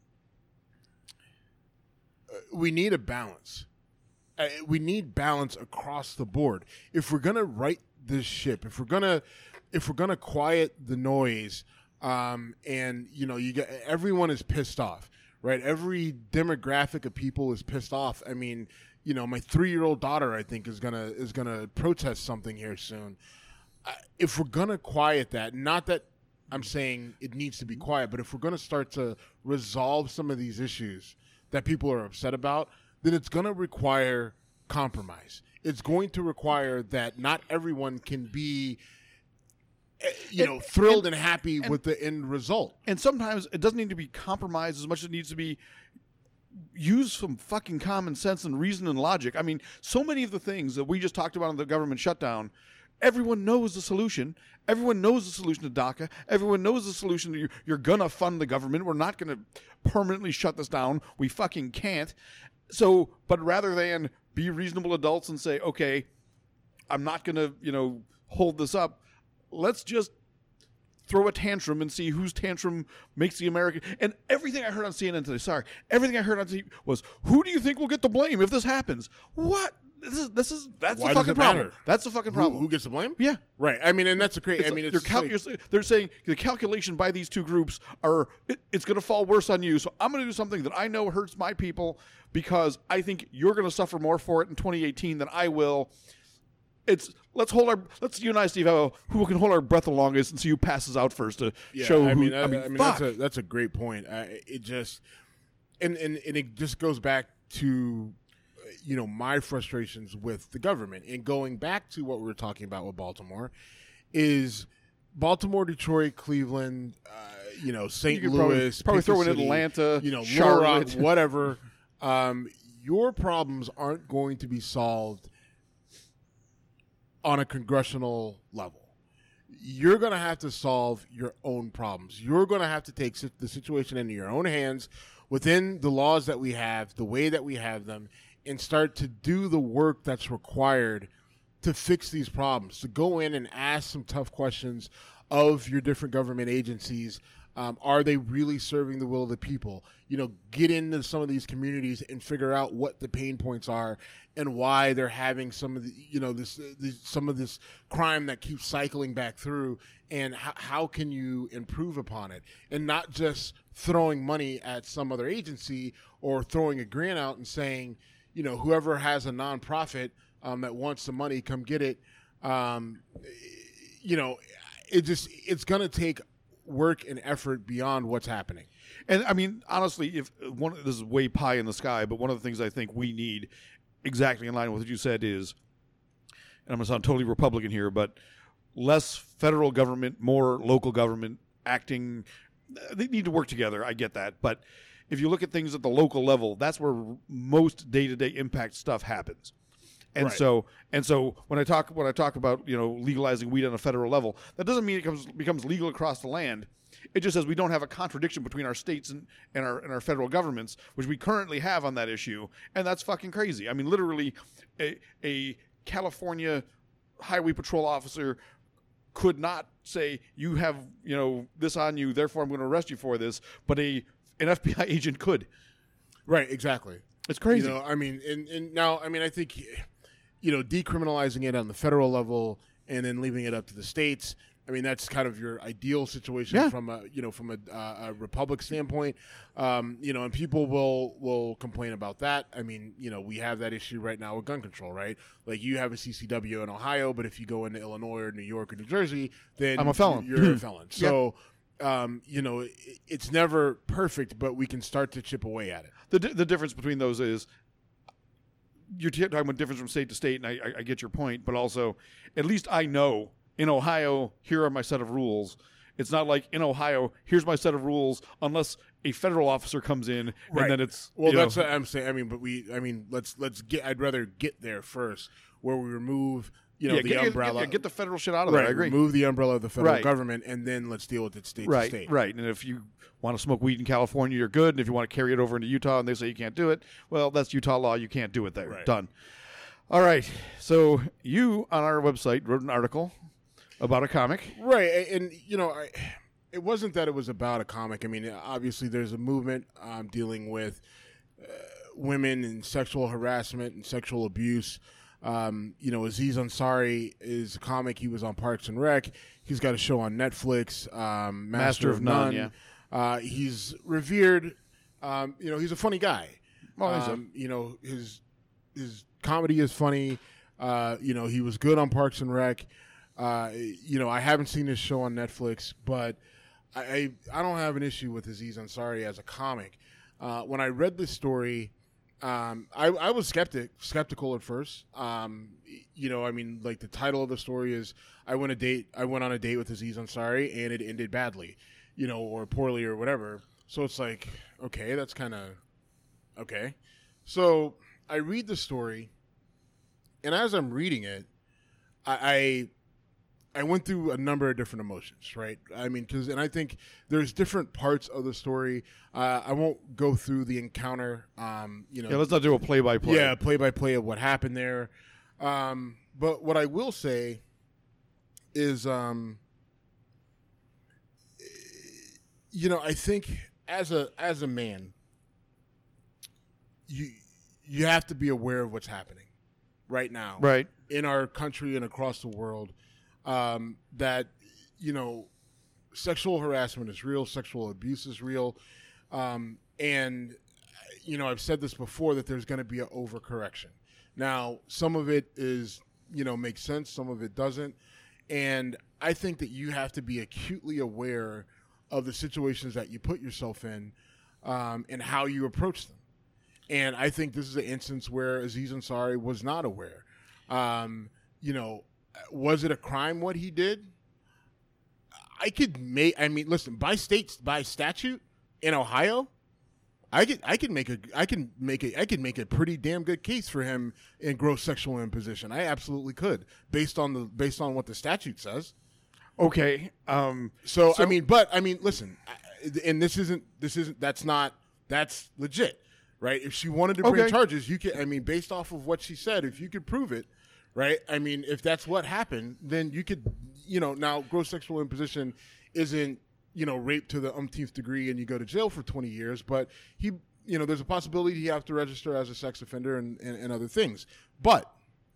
[SPEAKER 3] we need a balance. We need balance across the board. If we're gonna right this ship, if we're gonna quiet the noise. You get everyone is pissed off, right? Every demographic of people is pissed off. I mean, my 3-year-old daughter, I think, is gonna protest something here soon. If we're gonna quiet that, not that I'm saying it needs to be quiet, but if we're gonna start to resolve some of these issues that people are upset about, then it's gonna require compromise. It's going to require that not everyone can be thrilled and happy with the end result.
[SPEAKER 2] And sometimes it doesn't need to be compromised as much as it needs to be use some fucking common sense and reason and logic. I mean, so many of the things that we just talked about in the government shutdown everyone knows the solution. Everyone knows the solution to DACA. Everyone knows the solution to you're going to fund the government. We're not going to permanently shut this down. We fucking can't. So, but rather than be reasonable adults and say, okay, I'm not going to, hold this up, let's just throw a tantrum and see whose tantrum makes the American. And everything I heard on CNN today, everything I heard on TV was, who do you think will get the blame if this happens? What? That's
[SPEAKER 3] Why
[SPEAKER 2] the fucking problem. That's the fucking problem.
[SPEAKER 3] Who gets the blame?
[SPEAKER 2] Yeah.
[SPEAKER 3] Right. I mean, and that's a great.
[SPEAKER 2] They're saying the calculation by these two groups it's going to fall worse on you. So I'm going to do something that I know hurts my people because I think you're going to suffer more for it in 2018 than I will. Let's unite, Steve, who can hold our breath the longest and see who passes out first to show who.
[SPEAKER 3] That's a great point. It just and it just goes back to my frustrations with the government. And going back to what we were talking about with Baltimore is Baltimore, Detroit, Cleveland, St. Louis,
[SPEAKER 2] probably throw in Atlanta, Charlotte,
[SPEAKER 3] whatever. Your problems aren't going to be solved on a congressional level. You're going to have to solve your own problems. You're going to have to take the situation into your own hands within the laws that we have, the way that we have them, and start to do the work that's required to fix these problems, to go in and ask some tough questions of your different government agencies. Are they really serving the will of the people? Get into some of these communities and figure out what the pain points are and why they're having some of the, some of this crime that keeps cycling back through, and how can you improve upon it, and not just throwing money at some other agency or throwing a grant out and saying, whoever has a nonprofit that wants the money, come get it. It's going to take work and effort beyond what's happening.
[SPEAKER 2] And I mean, honestly, this is way pie in the sky, but one of the things I think we need, exactly in line with what you said, is, and I'm going to sound totally Republican here, but less federal government, more local government acting. They need to work together. I get that. But if you look at things at the local level, that's where most day-to-day impact stuff happens. And
[SPEAKER 3] right.
[SPEAKER 2] so when I talk about legalizing weed on a federal level, that doesn't mean it becomes legal across the land. It just says we don't have a contradiction between our states and our federal governments, which we currently have on that issue, and that's fucking crazy. I mean, literally, a California highway patrol officer could not say, you have this on you, therefore I'm going to arrest you for this, but an FBI agent could.
[SPEAKER 3] Right, exactly.
[SPEAKER 2] It's crazy.
[SPEAKER 3] And now, I think, decriminalizing it on the federal level and then leaving it up to the states, that's kind of your ideal situation from a republic standpoint. And people will complain about that. We have that issue right now with gun control, right? Like, you have a CCW in Ohio, but if you go into Illinois or New York or New Jersey, then
[SPEAKER 2] I'm a felon.
[SPEAKER 3] You're a felon. So, it's never perfect, but we can start to chip away at it.
[SPEAKER 2] The difference between those is, you're talking about difference from state to state, and I get your point, but also, at least I know, in Ohio, here are my set of rules. It's not like, in Ohio, here's my set of rules, unless a federal officer comes in,
[SPEAKER 3] right.
[SPEAKER 2] And then it's...
[SPEAKER 3] Well, that's what I'm saying. Let's get... I'd rather get there first, where we remove... the umbrella.
[SPEAKER 2] Get the federal shit out of there. I agree.
[SPEAKER 3] Remove the umbrella of the federal government, and then let's deal with it state to state.
[SPEAKER 2] Right. And if you want to smoke weed in California, you're good. And if you want to carry it over into Utah and they say you can't do it, well, that's Utah law. You can't do it there.
[SPEAKER 3] Right.
[SPEAKER 2] Done. All right. So you, on our website, wrote an article about a comic.
[SPEAKER 3] Right. And, it wasn't that it was about a comic. Obviously, there's a movement dealing with women and sexual harassment and sexual abuse. Aziz Ansari is a comic. He was on Parks and Rec. He's got a show on Netflix, Master of None.
[SPEAKER 2] Yeah.
[SPEAKER 3] He's revered. He's a funny guy. His comedy is funny. He was good on Parks and Rec. I haven't seen his show on Netflix, but I don't have an issue with Aziz Ansari as a comic. When I read this story, I was skeptical at first. The title of the story is I went on a date with Aziz Ansari and it ended badly, or poorly or whatever. So it's like, okay, that's kind of okay. So I read the story, and as I'm reading it, I I went through a number of different emotions, right? I mean, and I think there's different parts of the story. I won't go through the encounter.
[SPEAKER 2] Let's not do a play-by-play.
[SPEAKER 3] Yeah, play-by-play of what happened there. But what I will say is, I think as a man, you have to be aware of what's happening right now,
[SPEAKER 2] right,
[SPEAKER 3] in our country and across the world. That sexual harassment is real, sexual abuse is real, and I've said this before that there's going to be an overcorrection. Now, some of it is makes sense, some of it doesn't, and I think that you have to be acutely aware of the situations that you put yourself in, and how you approach them. And I think this is an instance where Aziz Ansari was not aware. Was it a crime what he did? Listen, by statute in Ohio, I can make a pretty damn good case for him in gross sexual imposition. I absolutely could, based on what the statute says.
[SPEAKER 2] Okay.
[SPEAKER 3] Listen, and that's legit, right? If she wanted to bring charges, you can. Based off of what she said, if you could prove it. Right? If that's what happened, then you could, now gross sexual imposition isn't, rape to the umpteenth degree and you go to jail for 20 years, but there's a possibility he have to register as a sex offender and other things. But,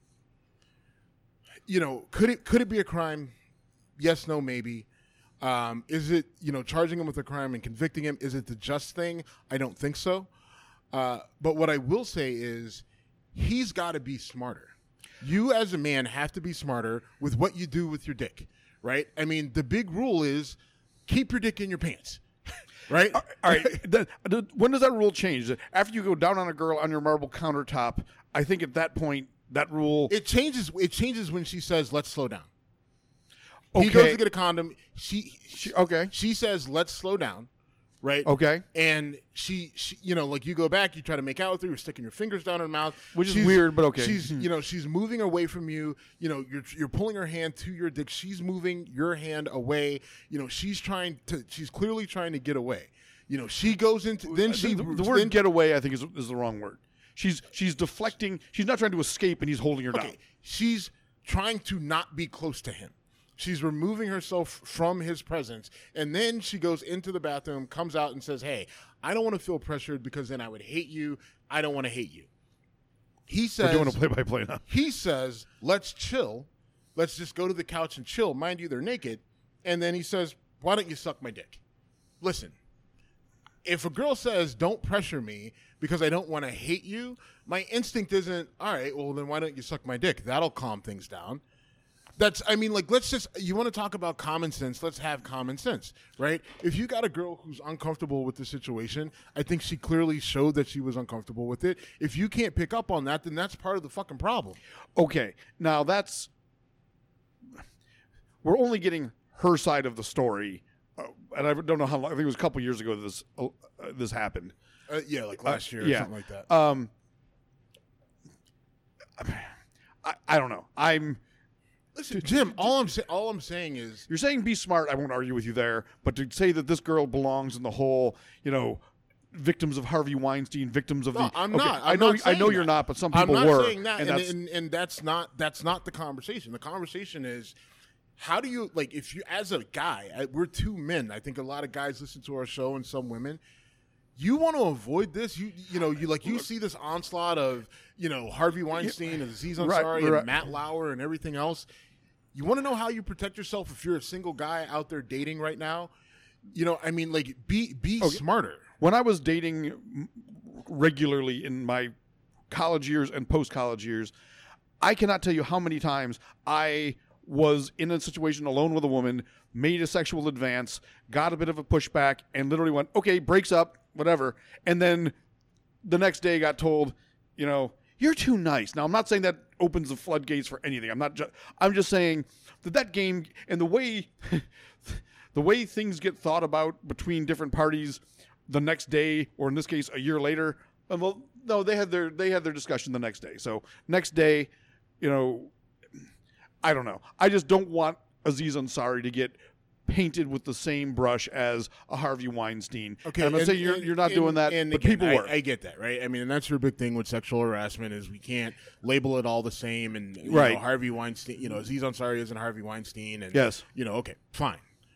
[SPEAKER 3] could it be a crime? Yes, no, maybe. Is it, charging him with a crime and convicting him, is it the just thing? I don't think so. But what I will say is he's got to be smarter. You as a man have to be smarter with what you do with your dick, right? The big rule is keep your dick in your pants, right?
[SPEAKER 2] All right. When does that rule change? After you go down on a girl on your marble countertop, I think at that point that rule
[SPEAKER 3] it changes when she says, "Let's slow down."
[SPEAKER 2] Okay.
[SPEAKER 3] He goes to get a condom. She says, "Let's slow down." Right.
[SPEAKER 2] Okay.
[SPEAKER 3] And she, you go back, you try to make out with her, you're sticking your fingers down her mouth,
[SPEAKER 2] which is weird, but okay.
[SPEAKER 3] She's moving away from you. You're pulling her hand to your dick. She's moving your hand away. She's clearly trying to get away. She goes into
[SPEAKER 2] the word "get away" I think is the wrong word. She's deflecting. She's not trying to escape, and he's holding her down.
[SPEAKER 3] She's trying to not be close to him. She's removing herself from his presence, and then she goes into the bathroom, comes out, and says, "Hey, I don't want to feel pressured because then I would hate you. I don't want to hate you." He says,
[SPEAKER 2] "We're doing a play-by-play now."
[SPEAKER 3] He says, "Let's chill. Let's just go to the couch and chill." Mind you, they're naked. And then he says, "Why don't you suck my dick?" Listen, if a girl says, "Don't pressure me because I don't want to hate you," my instinct isn't, "All right, well, then why don't you suck my dick? That'll calm things down." You want to talk about common sense, let's have common sense, right? If you got a girl who's uncomfortable with the situation, I think she clearly showed that she was uncomfortable with it. If you can't pick up on that, then that's part of the fucking problem.
[SPEAKER 2] Okay, now we're only getting her side of the story, and I don't know how long, I think it was a couple years ago that this happened.
[SPEAKER 3] Like last year or something like that.
[SPEAKER 2] I don't know.
[SPEAKER 3] Listen, Jim, all I'm saying is...
[SPEAKER 2] You're saying be smart. I won't argue with you there. But to say that this girl belongs in the whole, victims of Harvey Weinstein, victims of the...
[SPEAKER 3] I'm not.
[SPEAKER 2] I know you're not, but some people were.
[SPEAKER 3] I'm not saying that, and that's not the conversation. The conversation is, how do you, if you, as a guy, we're two men. I think a lot of guys listen to our show and some women. You want to avoid this. You see this onslaught of Harvey Weinstein and Aziz Ansari and Matt Lauer and everything else. You want to know how you protect yourself if you're a single guy out there dating right now? Be smarter.
[SPEAKER 2] When I was dating regularly in my college years and post-college years, I cannot tell you how many times I was in a situation alone with a woman, made a sexual advance, got a bit of a pushback, and literally went, "Okay, breaks up, whatever." And then the next day got told, "You're too nice." Now, I'm not saying that opens the floodgates for anything. I'm just saying that game and the way things get thought about between different parties the next day, or in this case, a year later. Well, no, they had their discussion the next day. So next day, I don't know. I just don't want Aziz Ansari to get painted with the same brush as a Harvey Weinstein.
[SPEAKER 3] Okay,
[SPEAKER 2] and I'm not saying you're not doing that, but
[SPEAKER 3] again,
[SPEAKER 2] people were.
[SPEAKER 3] I get that, right? I mean, and that's your big thing with sexual harassment is we can't label it all the same. And
[SPEAKER 2] Right.
[SPEAKER 3] Harvey Weinstein, Aziz Ansari isn't Harvey Weinstein, and
[SPEAKER 2] Yes.
[SPEAKER 3] okay, fine.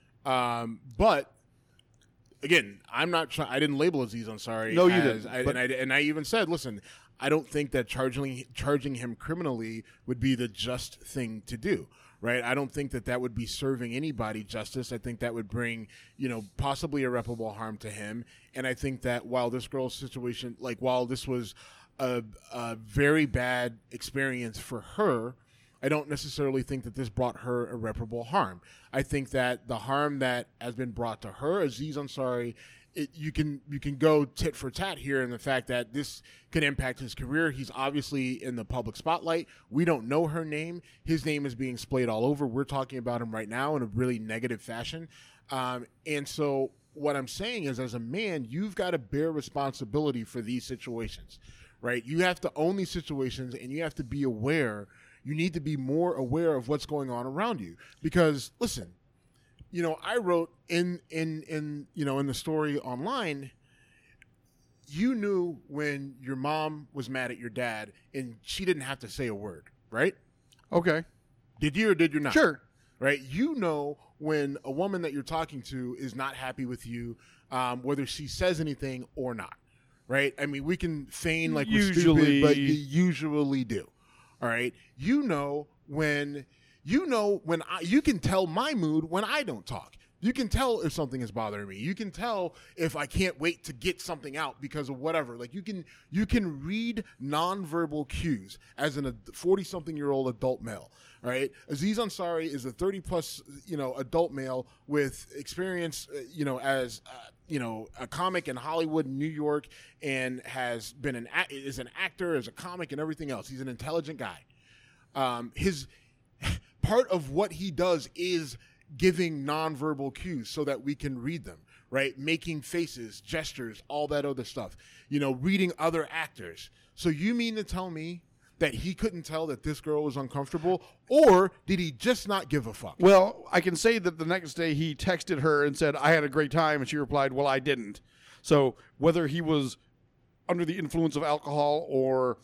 [SPEAKER 3] But again, I'm not trying. I didn't label Aziz Ansari.
[SPEAKER 2] No, you didn't.
[SPEAKER 3] And I even said, listen, I don't think that charging him criminally would be the just thing to do. Right, I don't think that would be serving anybody justice. I think that would bring, possibly irreparable harm to him. And I think that while this girl's situation, while this was a very bad experience for her, I don't necessarily think that this brought her irreparable harm. I think that the harm that has been brought to her, Aziz Ansari, you can go tit for tat here in the fact that this could impact his career. He's obviously in the public spotlight. We don't know her name. His name is being splayed all over. We're talking about him right now in a really negative fashion. And so what I'm saying is, as a man, you've got to bear responsibility for these situations, right? You have to own these situations, and you have to be aware. You need to be more aware of what's going on around you. Because, listen, I wrote in the story online, you knew when your mom was mad at your dad and she didn't have to say a word, right?
[SPEAKER 2] Okay.
[SPEAKER 3] Did you or did you not?
[SPEAKER 2] Sure.
[SPEAKER 3] Right? You know when a woman that you're talking to is not happy with you, whether she says anything or not, right? I mean, we can feign like we're stupid, but you usually do, all right? You know when you can tell my mood when I don't talk. You can tell if something is bothering me. You can tell if I can't wait to get something out because of whatever. Like you can read nonverbal cues as a 40-something-year-old adult male. All right, Aziz Ansari is a 30-plus adult male with experience as a comic in Hollywood, New York, and has been is an actor, as a comic, and everything else. He's an intelligent guy. His part of what he does is giving nonverbal cues so that we can read them, right? Making faces, gestures, all that other stuff, reading other actors. So you mean to tell me that he couldn't tell that this girl was uncomfortable, or did he just not give a fuck?
[SPEAKER 2] Well, I can say that the next day he texted her and said, I had a great time, and she replied, well, I didn't. So whether he was under the influence of alcohol or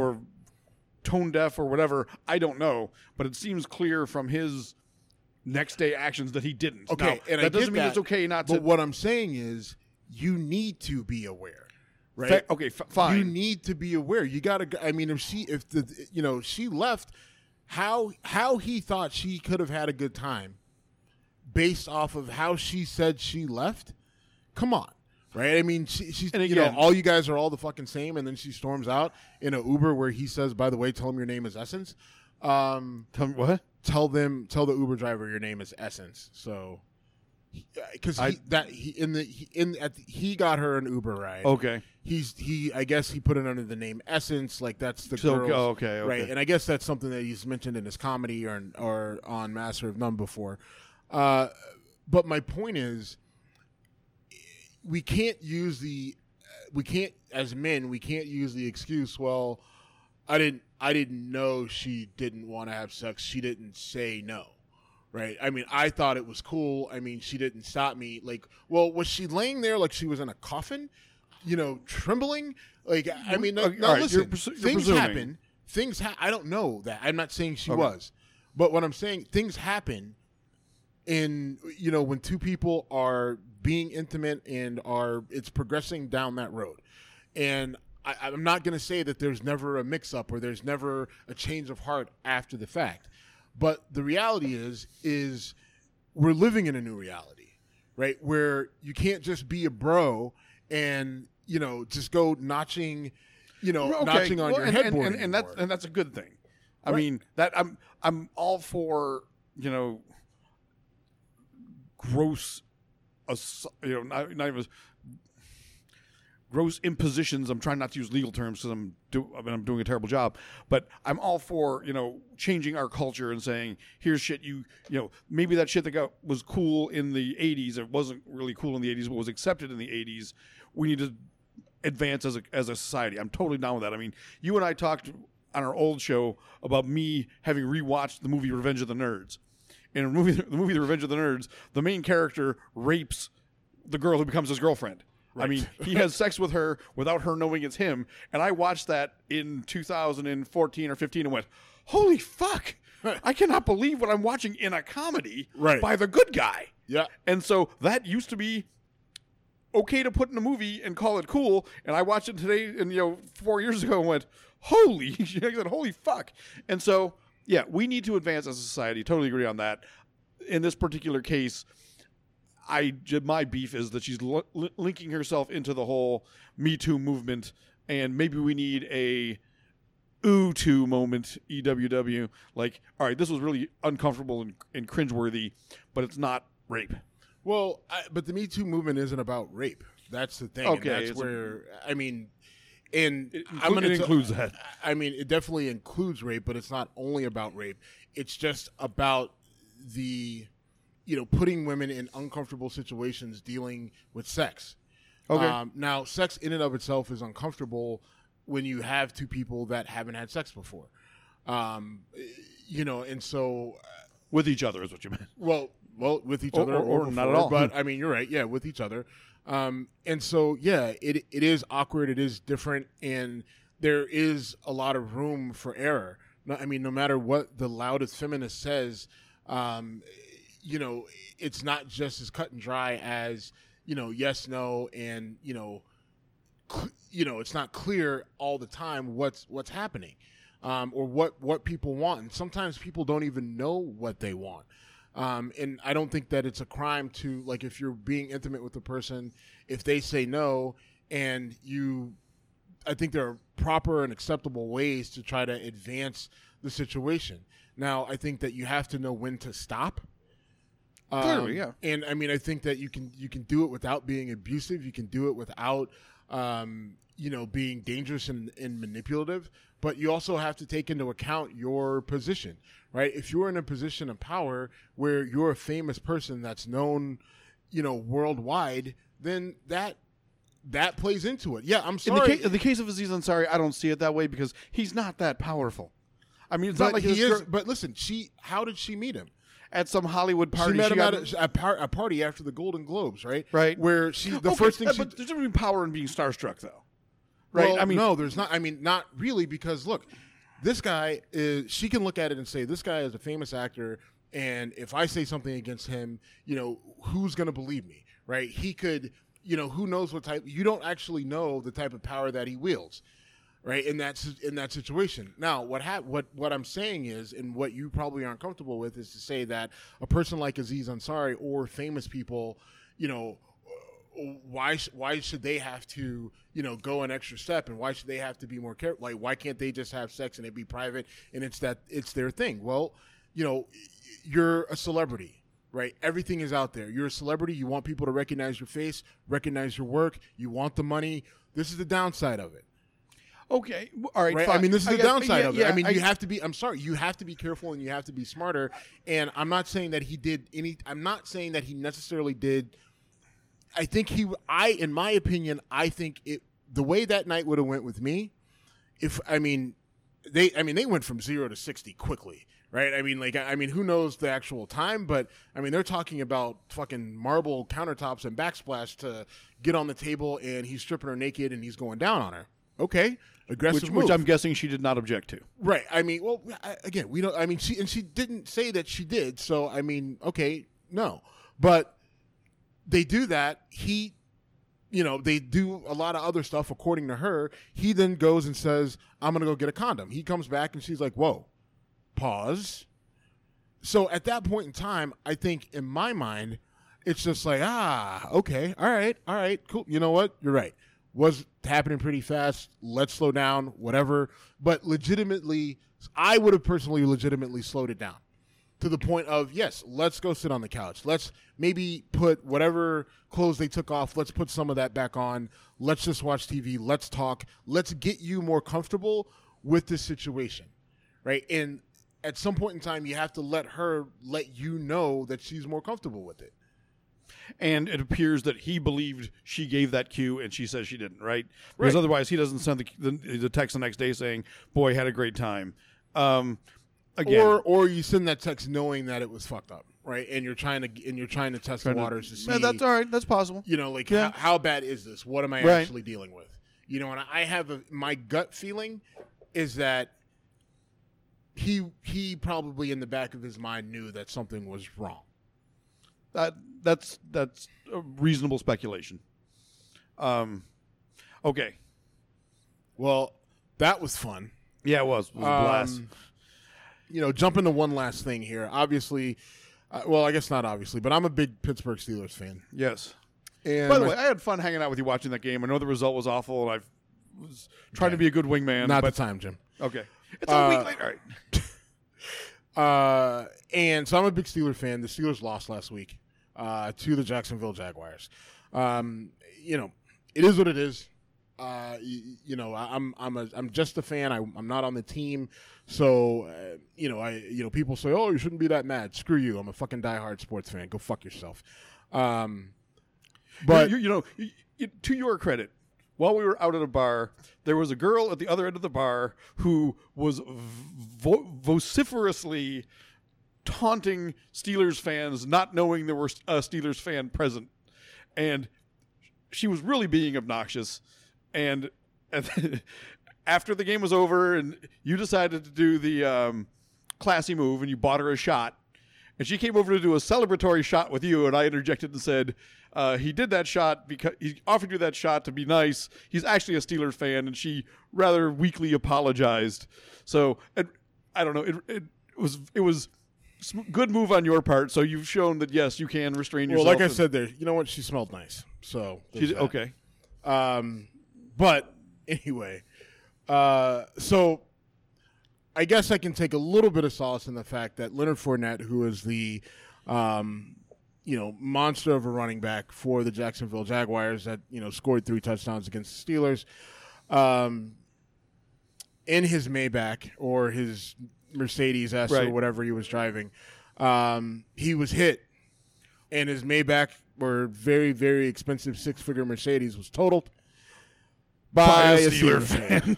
[SPEAKER 2] tone deaf or whatever, I don't know, but it seems clear from his next day actions that he didn't.
[SPEAKER 3] Okay,
[SPEAKER 2] now,
[SPEAKER 3] and
[SPEAKER 2] that doesn't mean it's okay not to.
[SPEAKER 3] But what I'm saying is, you need to be aware, right?
[SPEAKER 2] Fine.
[SPEAKER 3] You need to be aware. You got to. I mean, if she left, how he thought she could have had a good time, based off of how she said she left. Come on. Right, I mean, she's
[SPEAKER 2] and again,
[SPEAKER 3] all you guys are all the fucking same, and then she storms out in an Uber where he says, "By the way, tell him your name is Essence."
[SPEAKER 2] Tell me what?
[SPEAKER 3] Tell the Uber driver your name is Essence. So, because he got her an Uber ride.
[SPEAKER 2] Okay.
[SPEAKER 3] I guess he put it under the name Essence, like that's the girl's,
[SPEAKER 2] okay,
[SPEAKER 3] right? And I guess that's something that he's mentioned in his comedy or on Master of None before. But my point is, we can't as men, we can't use the excuse, well, I didn't know she didn't want to have sex. She didn't say no. Right? I mean, I thought it was cool. I mean, she didn't stop me. Like, well, was she laying there like she was in a coffin, trembling? Like, I mean, now
[SPEAKER 2] right,
[SPEAKER 3] listen,
[SPEAKER 2] you're
[SPEAKER 3] things happen. I don't know that. I'm not saying she was. But what I'm saying, things happen when two people are being intimate and it's progressing down that road. And I'm not going to say that there's never a mix-up or there's never a change of heart after the fact. But the reality is we're living in a new reality, right? Where you can't just be a bro and, just go notching on your headboard.
[SPEAKER 2] And that's a good thing. I mean, that I'm all for, gross, not even gross impositions. I'm trying not to use legal terms because I'm doing a terrible job, but I'm all for changing our culture and saying here's shit maybe that shit that was cool in the 80s. It wasn't really cool in the 80s, but was accepted in the 80s. We need to advance as a society. I'm totally down with that. I mean, you and I talked on our old show about me having rewatched the movie Revenge of the Nerds. in the movie The Revenge of the Nerds, the main character rapes the girl who becomes his girlfriend. Right. I mean, he has sex with her without her knowing it's him. And I watched that in 2014 or 15 and went, holy fuck. I cannot believe what I'm watching in a comedy by the good guy.
[SPEAKER 3] Yeah.
[SPEAKER 2] And so that used to be okay to put in a movie and call it cool. And I watched it today and, 4 years ago and went, holy fuck. And so, yeah, we need to advance as a society. Totally agree on that. In this particular case, my beef is that she's linking herself into the whole Me Too movement, and maybe we need a ooh too moment, EWW. Like, all right, this was really uncomfortable and cringeworthy, but it's not rape.
[SPEAKER 3] Well, but the Me Too movement isn't about rape. That's the thing.
[SPEAKER 2] Okay,
[SPEAKER 3] and that's where I mean, and
[SPEAKER 2] it includes that.
[SPEAKER 3] I mean, it definitely includes rape, but it's not only about rape. It's just about the putting women in uncomfortable situations dealing with sex.
[SPEAKER 2] Okay.
[SPEAKER 3] Now, sex in and of itself is uncomfortable when you have two people that haven't had sex before. And so...
[SPEAKER 2] with each other is what you meant.
[SPEAKER 3] Well, with each other.
[SPEAKER 2] Or
[SPEAKER 3] before,
[SPEAKER 2] not at all.
[SPEAKER 3] But, I mean, you're right. Yeah, with each other. And so, yeah, it is awkward. It is different. And there is a lot of room for error. I mean, no matter what the loudest feminist says... it's not just as cut and dry as, yes, no, and, it's not clear all the time what's happening, or what people want. And sometimes people don't even know what they want. And I don't think that it's a crime to, like, if you're being intimate with a person, if they say no and I think there are proper and acceptable ways to try to advance the situation. Now, I think that you have to know when to stop.
[SPEAKER 2] Clearly, yeah.
[SPEAKER 3] And I mean, I think that you can do it without being abusive. You can do it without, being dangerous and manipulative. But you also have to take into account your position, right? If you're in a position of power where you're a famous person that's known, worldwide, then that plays into it. Yeah, I'm sorry.
[SPEAKER 2] In the case of Aziz Ansari, I don't see it that way because he's not that powerful. I mean, it's not like
[SPEAKER 3] he is. But listen, how did she meet him?
[SPEAKER 2] At some Hollywood party.
[SPEAKER 3] She met him at a party after the Golden Globes, right?
[SPEAKER 2] Right.
[SPEAKER 3] Where first thing
[SPEAKER 2] but there's no power in being starstruck, though. Right?
[SPEAKER 3] Well, no, there's not. I mean, not really, because look, this guy she can look at it and say, this guy is a famous actor, and if I say something against him, who's going to believe me, right? He could, who knows what type. You don't actually know the type of power that he wields. Right, in that situation. Now, what I'm saying is, and what you probably aren't comfortable with, is to say that a person like Aziz Ansari or famous people, why should they have to, go an extra step, and why should they have to be more careful? Like, why can't they just have sex and it be private and it's their thing? Well, you're a celebrity. Right? Everything is out there. You're a celebrity. You want people to recognize your face, recognize your work. You want the money. This is the downside of it.
[SPEAKER 2] Okay, all right.
[SPEAKER 3] I mean, this is the downside of it. I mean, you have to be. I'm sorry, you have to be careful and you have to be smarter. And I'm not saying that he did any. I'm not saying that he necessarily did. I think in my opinion, I think the way that night would have went with me. They went from 0 to 60 quickly, right? I mean, who knows the actual time? But I mean, they're talking about fucking marble countertops and backsplash to get on the table, and he's stripping her naked and he's going down on her. Okay. Aggressive move.
[SPEAKER 2] Which I'm guessing she did not object to.
[SPEAKER 3] Right. I mean, well, again, we don't. I mean, she didn't say that she did. So I mean, okay, no, but they do that. They do a lot of other stuff according to her. He then goes and says, "I'm gonna go get a condom." He comes back and she's like, "Whoa, pause." So at that point in time, I think in my mind, it's just like, okay, all right, cool. You know what? You're right. Was happening pretty fast. Let's slow down, whatever. But legitimately, I would have personally legitimately slowed it down to the point of, yes, let's go sit on the couch. Let's maybe put whatever clothes they took off. Let's put some of that back on. Let's just watch TV. Let's talk. Let's get you more comfortable with this situation, right? And at some point in time, you have to let you know that she's more comfortable with it.
[SPEAKER 2] And it appears that he believed she gave that cue and she says she didn't, right? Because otherwise he doesn't send the text the next day saying, boy, had a great time. again,
[SPEAKER 3] or you send that text knowing that it was fucked up, right? And you're trying to test the waters to see.
[SPEAKER 2] That's all right. That's possible.
[SPEAKER 3] Like how bad is this? What am I actually dealing with? And I have my gut feeling is that he probably in the back of his mind knew that something was wrong.
[SPEAKER 2] That's a reasonable speculation. Okay.
[SPEAKER 3] Well, that was fun.
[SPEAKER 2] Yeah, it was. It was a blast.
[SPEAKER 3] Jump into one last thing here. Obviously, well, I guess not obviously, but I'm a big Pittsburgh Steelers fan.
[SPEAKER 2] Yes.
[SPEAKER 3] And
[SPEAKER 2] by the way, I had fun hanging out with you watching that game. I know the result was awful, and I was trying to be a good wingman.
[SPEAKER 3] Not the time, Jim.
[SPEAKER 2] Okay. It's a week later.
[SPEAKER 3] All right. And so I'm a big Steelers fan. The Steelers lost last week to the Jacksonville Jaguars. It is what it is. I'm just a fan. I'm not on the team. So, people say, "Oh, you shouldn't be that mad." Screw you. I'm a fucking diehard sports fan. Go fuck yourself.
[SPEAKER 2] But to your credit, while we were out at a bar, there was a girl at the other end of the bar who was vociferously taunting Steelers fans, not knowing there were a Steelers fan present, and she was really being obnoxious. And after the game was over, and you decided to do the classy move, and you bought her a shot, and she came over to do a celebratory shot with you, and I interjected and said, he did that shot because he offered you that shot to be nice. He's actually a Steelers fan, and she rather weakly apologized. So I don't know. It was good move on your part. So you've shown that yes, you can restrain yourself.
[SPEAKER 3] Well, like I said, there. You know what? She smelled nice. So
[SPEAKER 2] okay.
[SPEAKER 3] But anyway, so I guess I can take a little bit of solace in the fact that Leonard Fournette, who is the monster of a running back for the Jacksonville Jaguars that, scored 3 touchdowns against the Steelers, in his Maybach or his Mercedes S or whatever he was driving, he was hit, and his Maybach or very, very expensive 6-figure Mercedes was totaled by a Steelers fan.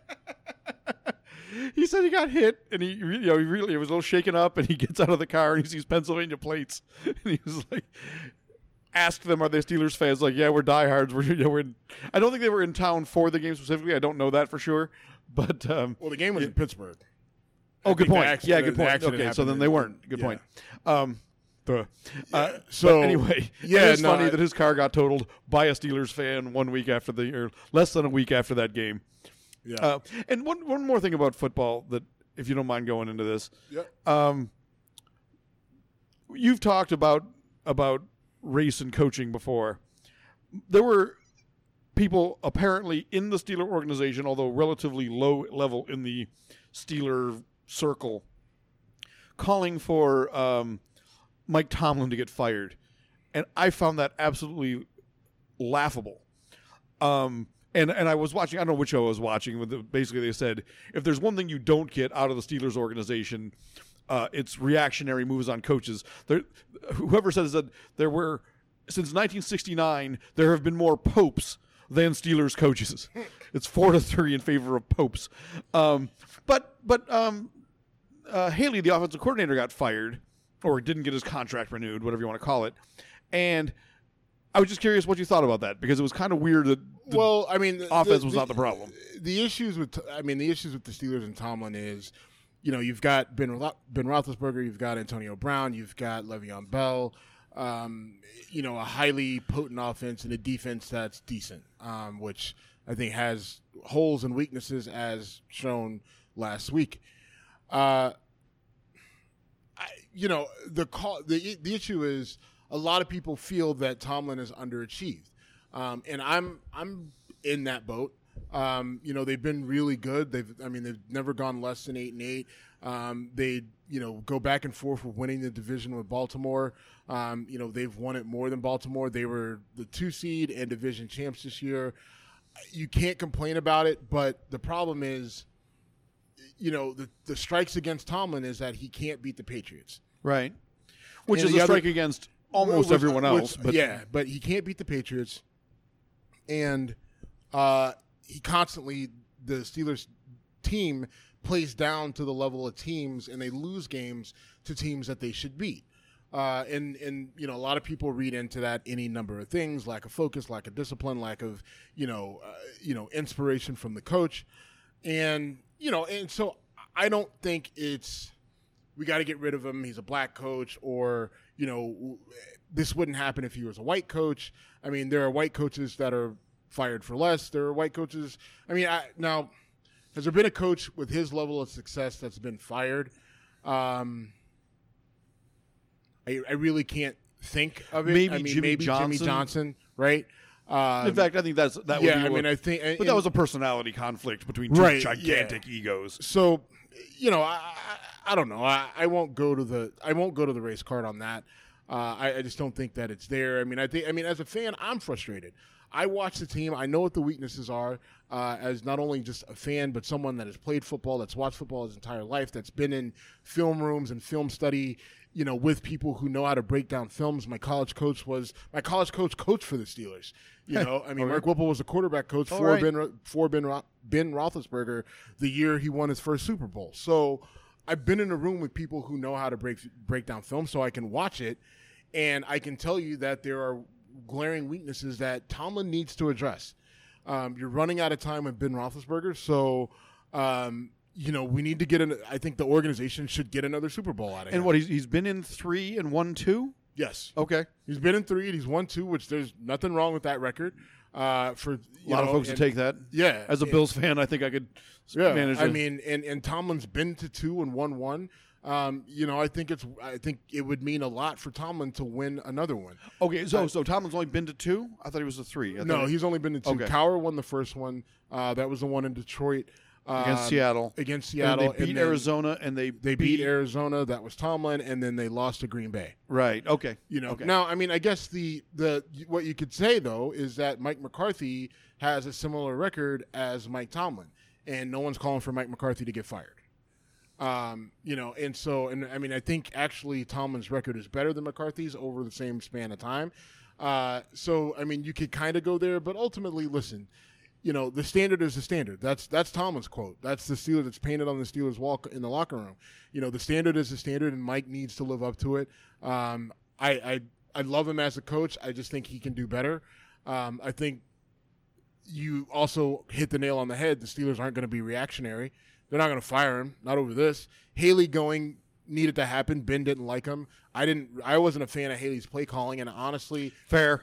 [SPEAKER 2] He said he got hit, and he really was a little shaken up, and he gets out of the car and he sees Pennsylvania plates, and he was like, asked them, "Are they Steelers fans?" Like, yeah, we're diehards. I don't think they were in town for the game specifically. I don't know that for sure, but
[SPEAKER 3] well, the game was in Pittsburgh.
[SPEAKER 2] Good point. Good point. Okay, so then they weren't. Good point. So but anyway, it's funny that his car got totaled by a Steelers fan 1 week after or less than a week after that game.
[SPEAKER 3] Yeah.
[SPEAKER 2] And one more thing about football that, if you don't mind going into this, you've talked about race and coaching before. There were people apparently in the Steeler organization, although relatively low level in the Steeler circle, calling for Mike Tomlin to get fired, and I found that absolutely laughable. And I was watching, I don't know which show I was watching, but basically they said, if there's one thing you don't get out of the Steelers organization, it's reactionary moves on coaches. Whoever says that there were, since 1969, there have been more popes than Steelers coaches. It's 4-3 in favor of popes. But Haley, the offensive coordinator, got fired, or didn't get his contract renewed, whatever you want to call it. And I was just curious what you thought about that, because it was kind of weird that offense was not the problem.
[SPEAKER 3] The issues with the Steelers and Tomlin is, you've got Ben Roethlisberger, you've got Antonio Brown, you've got Le'Veon Bell, a highly potent offense and a defense that's decent, which I think has holes and weaknesses as shown last week. The issue is, a lot of people feel that Tomlin has underachieved, and I'm in that boat. They've been really good. They've never gone less than 8-8. They go back and forth with winning the division with Baltimore. They've won it more than Baltimore. They were the 2 seed and division champs this year. You can't complain about it, but the problem is, the strikes against Tomlin is that he can't beat the Patriots,
[SPEAKER 2] right? Which is a strike against almost everyone else.
[SPEAKER 3] But he can't beat the Patriots, and the Steelers team plays down to the level of teams, and they lose games to teams that they should beat. And a lot of people read into that any number of things: lack of focus, lack of discipline, lack of inspiration from the coach, and so I don't think it's we got to get rid of him. He's a black coach, or this wouldn't happen if he was a white coach. I mean, there are white coaches that are fired for less. There are white coaches. I mean, now, has there been a coach with his level of success that's been fired? I really can't think of it.
[SPEAKER 2] Maybe Jimmy
[SPEAKER 3] Johnson, right?
[SPEAKER 2] In fact, I think that would be.
[SPEAKER 3] I mean, I think,
[SPEAKER 2] but that was a personality conflict between two gigantic egos.
[SPEAKER 3] So, I don't know. I won't go to the race card on that. I just don't think that it's there. I mean, as a fan, I'm frustrated. I watch the team. I know what the weaknesses are as not only just a fan, but someone that has played football, that's watched football his entire life, that's been in film rooms and film study, with people who know how to break down films. My college coach coached for the Steelers. Mark Whipple was a quarterback coach for Ben Roethlisberger the year he won his first Super Bowl. So I've been in a room with people who know how to break down film, so I can watch it, and I can tell you that there are glaring weaknesses that Tomlin needs to address. You're running out of time with Ben Roethlisberger, so we need to get I think the organization should get another Super Bowl out of him.
[SPEAKER 2] And what he's been in 3 and won 2?
[SPEAKER 3] Yes.
[SPEAKER 2] Okay.
[SPEAKER 3] He's been in 3 and he's won 2, which there's nothing wrong with that record. For
[SPEAKER 2] a lot of folks to take that.
[SPEAKER 3] Yeah.
[SPEAKER 2] As a Bills fan, I think I could manage it.
[SPEAKER 3] I mean, and Tomlin's been to 2 and won 1. I think it would mean a lot for Tomlin to win another one.
[SPEAKER 2] Okay, so Tomlin's only been to 2? I thought he was a 3.
[SPEAKER 3] He's only been to 2. Okay. Cowher won the first one. That was the one in Detroit.
[SPEAKER 2] Against Seattle.
[SPEAKER 3] And
[SPEAKER 2] they beat Arizona, and they
[SPEAKER 3] beat Arizona. That was Tomlin, and then they lost to Green Bay.
[SPEAKER 2] Right. Okay.
[SPEAKER 3] Okay. Now, I mean, I guess the what you could say though is that Mike McCarthy has a similar record as Mike Tomlin, and no one's calling for Mike McCarthy to get fired. I think actually Tomlin's record is better than McCarthy's over the same span of time. You could kind of go there, but ultimately, listen. The standard is the standard. That's Tomlin's quote. That's the Steelers. That's painted on the Steelers' wall in the locker room. The standard is the standard, and Mike needs to live up to it. I love him as a coach. I just think he can do better. I think you also hit the nail on the head. The Steelers aren't going to be reactionary. They're not going to fire him. Not over this. Haley going needed to happen. Ben didn't like him. I wasn't a fan of Haley's play calling, and honestly,
[SPEAKER 2] fair.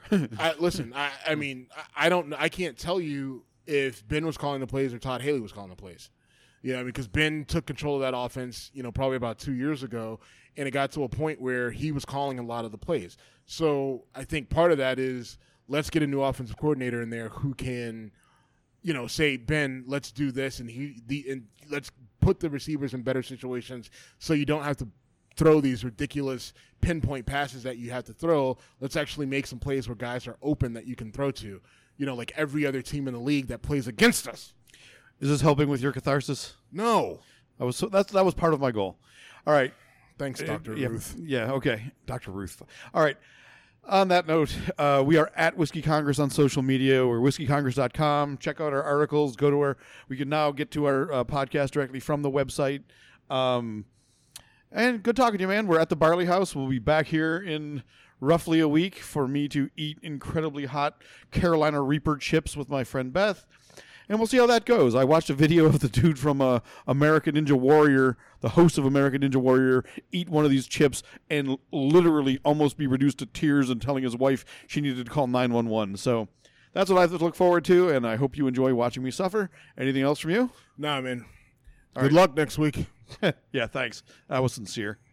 [SPEAKER 3] I can't tell you if Ben was calling the plays or Todd Haley was calling the plays. Because Ben took control of that offense, probably about 2 years ago, and it got to a point where he was calling a lot of the plays. So I think part of that is let's get a new offensive coordinator in there who can, say, Ben, let's do this, and let's put the receivers in better situations so you don't have to throw these ridiculous pinpoint passes that you have to throw. Let's actually make some plays where guys are open that you can throw to. Like every other team in the league that plays against us.
[SPEAKER 2] Is this helping with your catharsis?
[SPEAKER 3] No.
[SPEAKER 2] That was part of my goal. All right.
[SPEAKER 3] Thanks, Dr. Ruth.
[SPEAKER 2] Yeah, okay. Dr. Ruth. All right. On that note, we are at Whiskey Congress on social media. We're whiskeycongress.com. Check out our articles. Go to we can now get to our podcast directly from the website. And good talking to you, man. We're at the Barley House. We'll be back here in roughly a week for me to eat incredibly hot Carolina Reaper chips with my friend Beth. And we'll see how that goes. I watched a video of the dude from American Ninja Warrior, the host of American Ninja Warrior, eat one of these chips and literally almost be reduced to tears and telling his wife she needed to call 911. So that's what I have to look forward to, and I hope you enjoy watching me suffer. Anything else from you?
[SPEAKER 3] Nah, man. Good luck next week.
[SPEAKER 2] Yeah, thanks. That was sincere.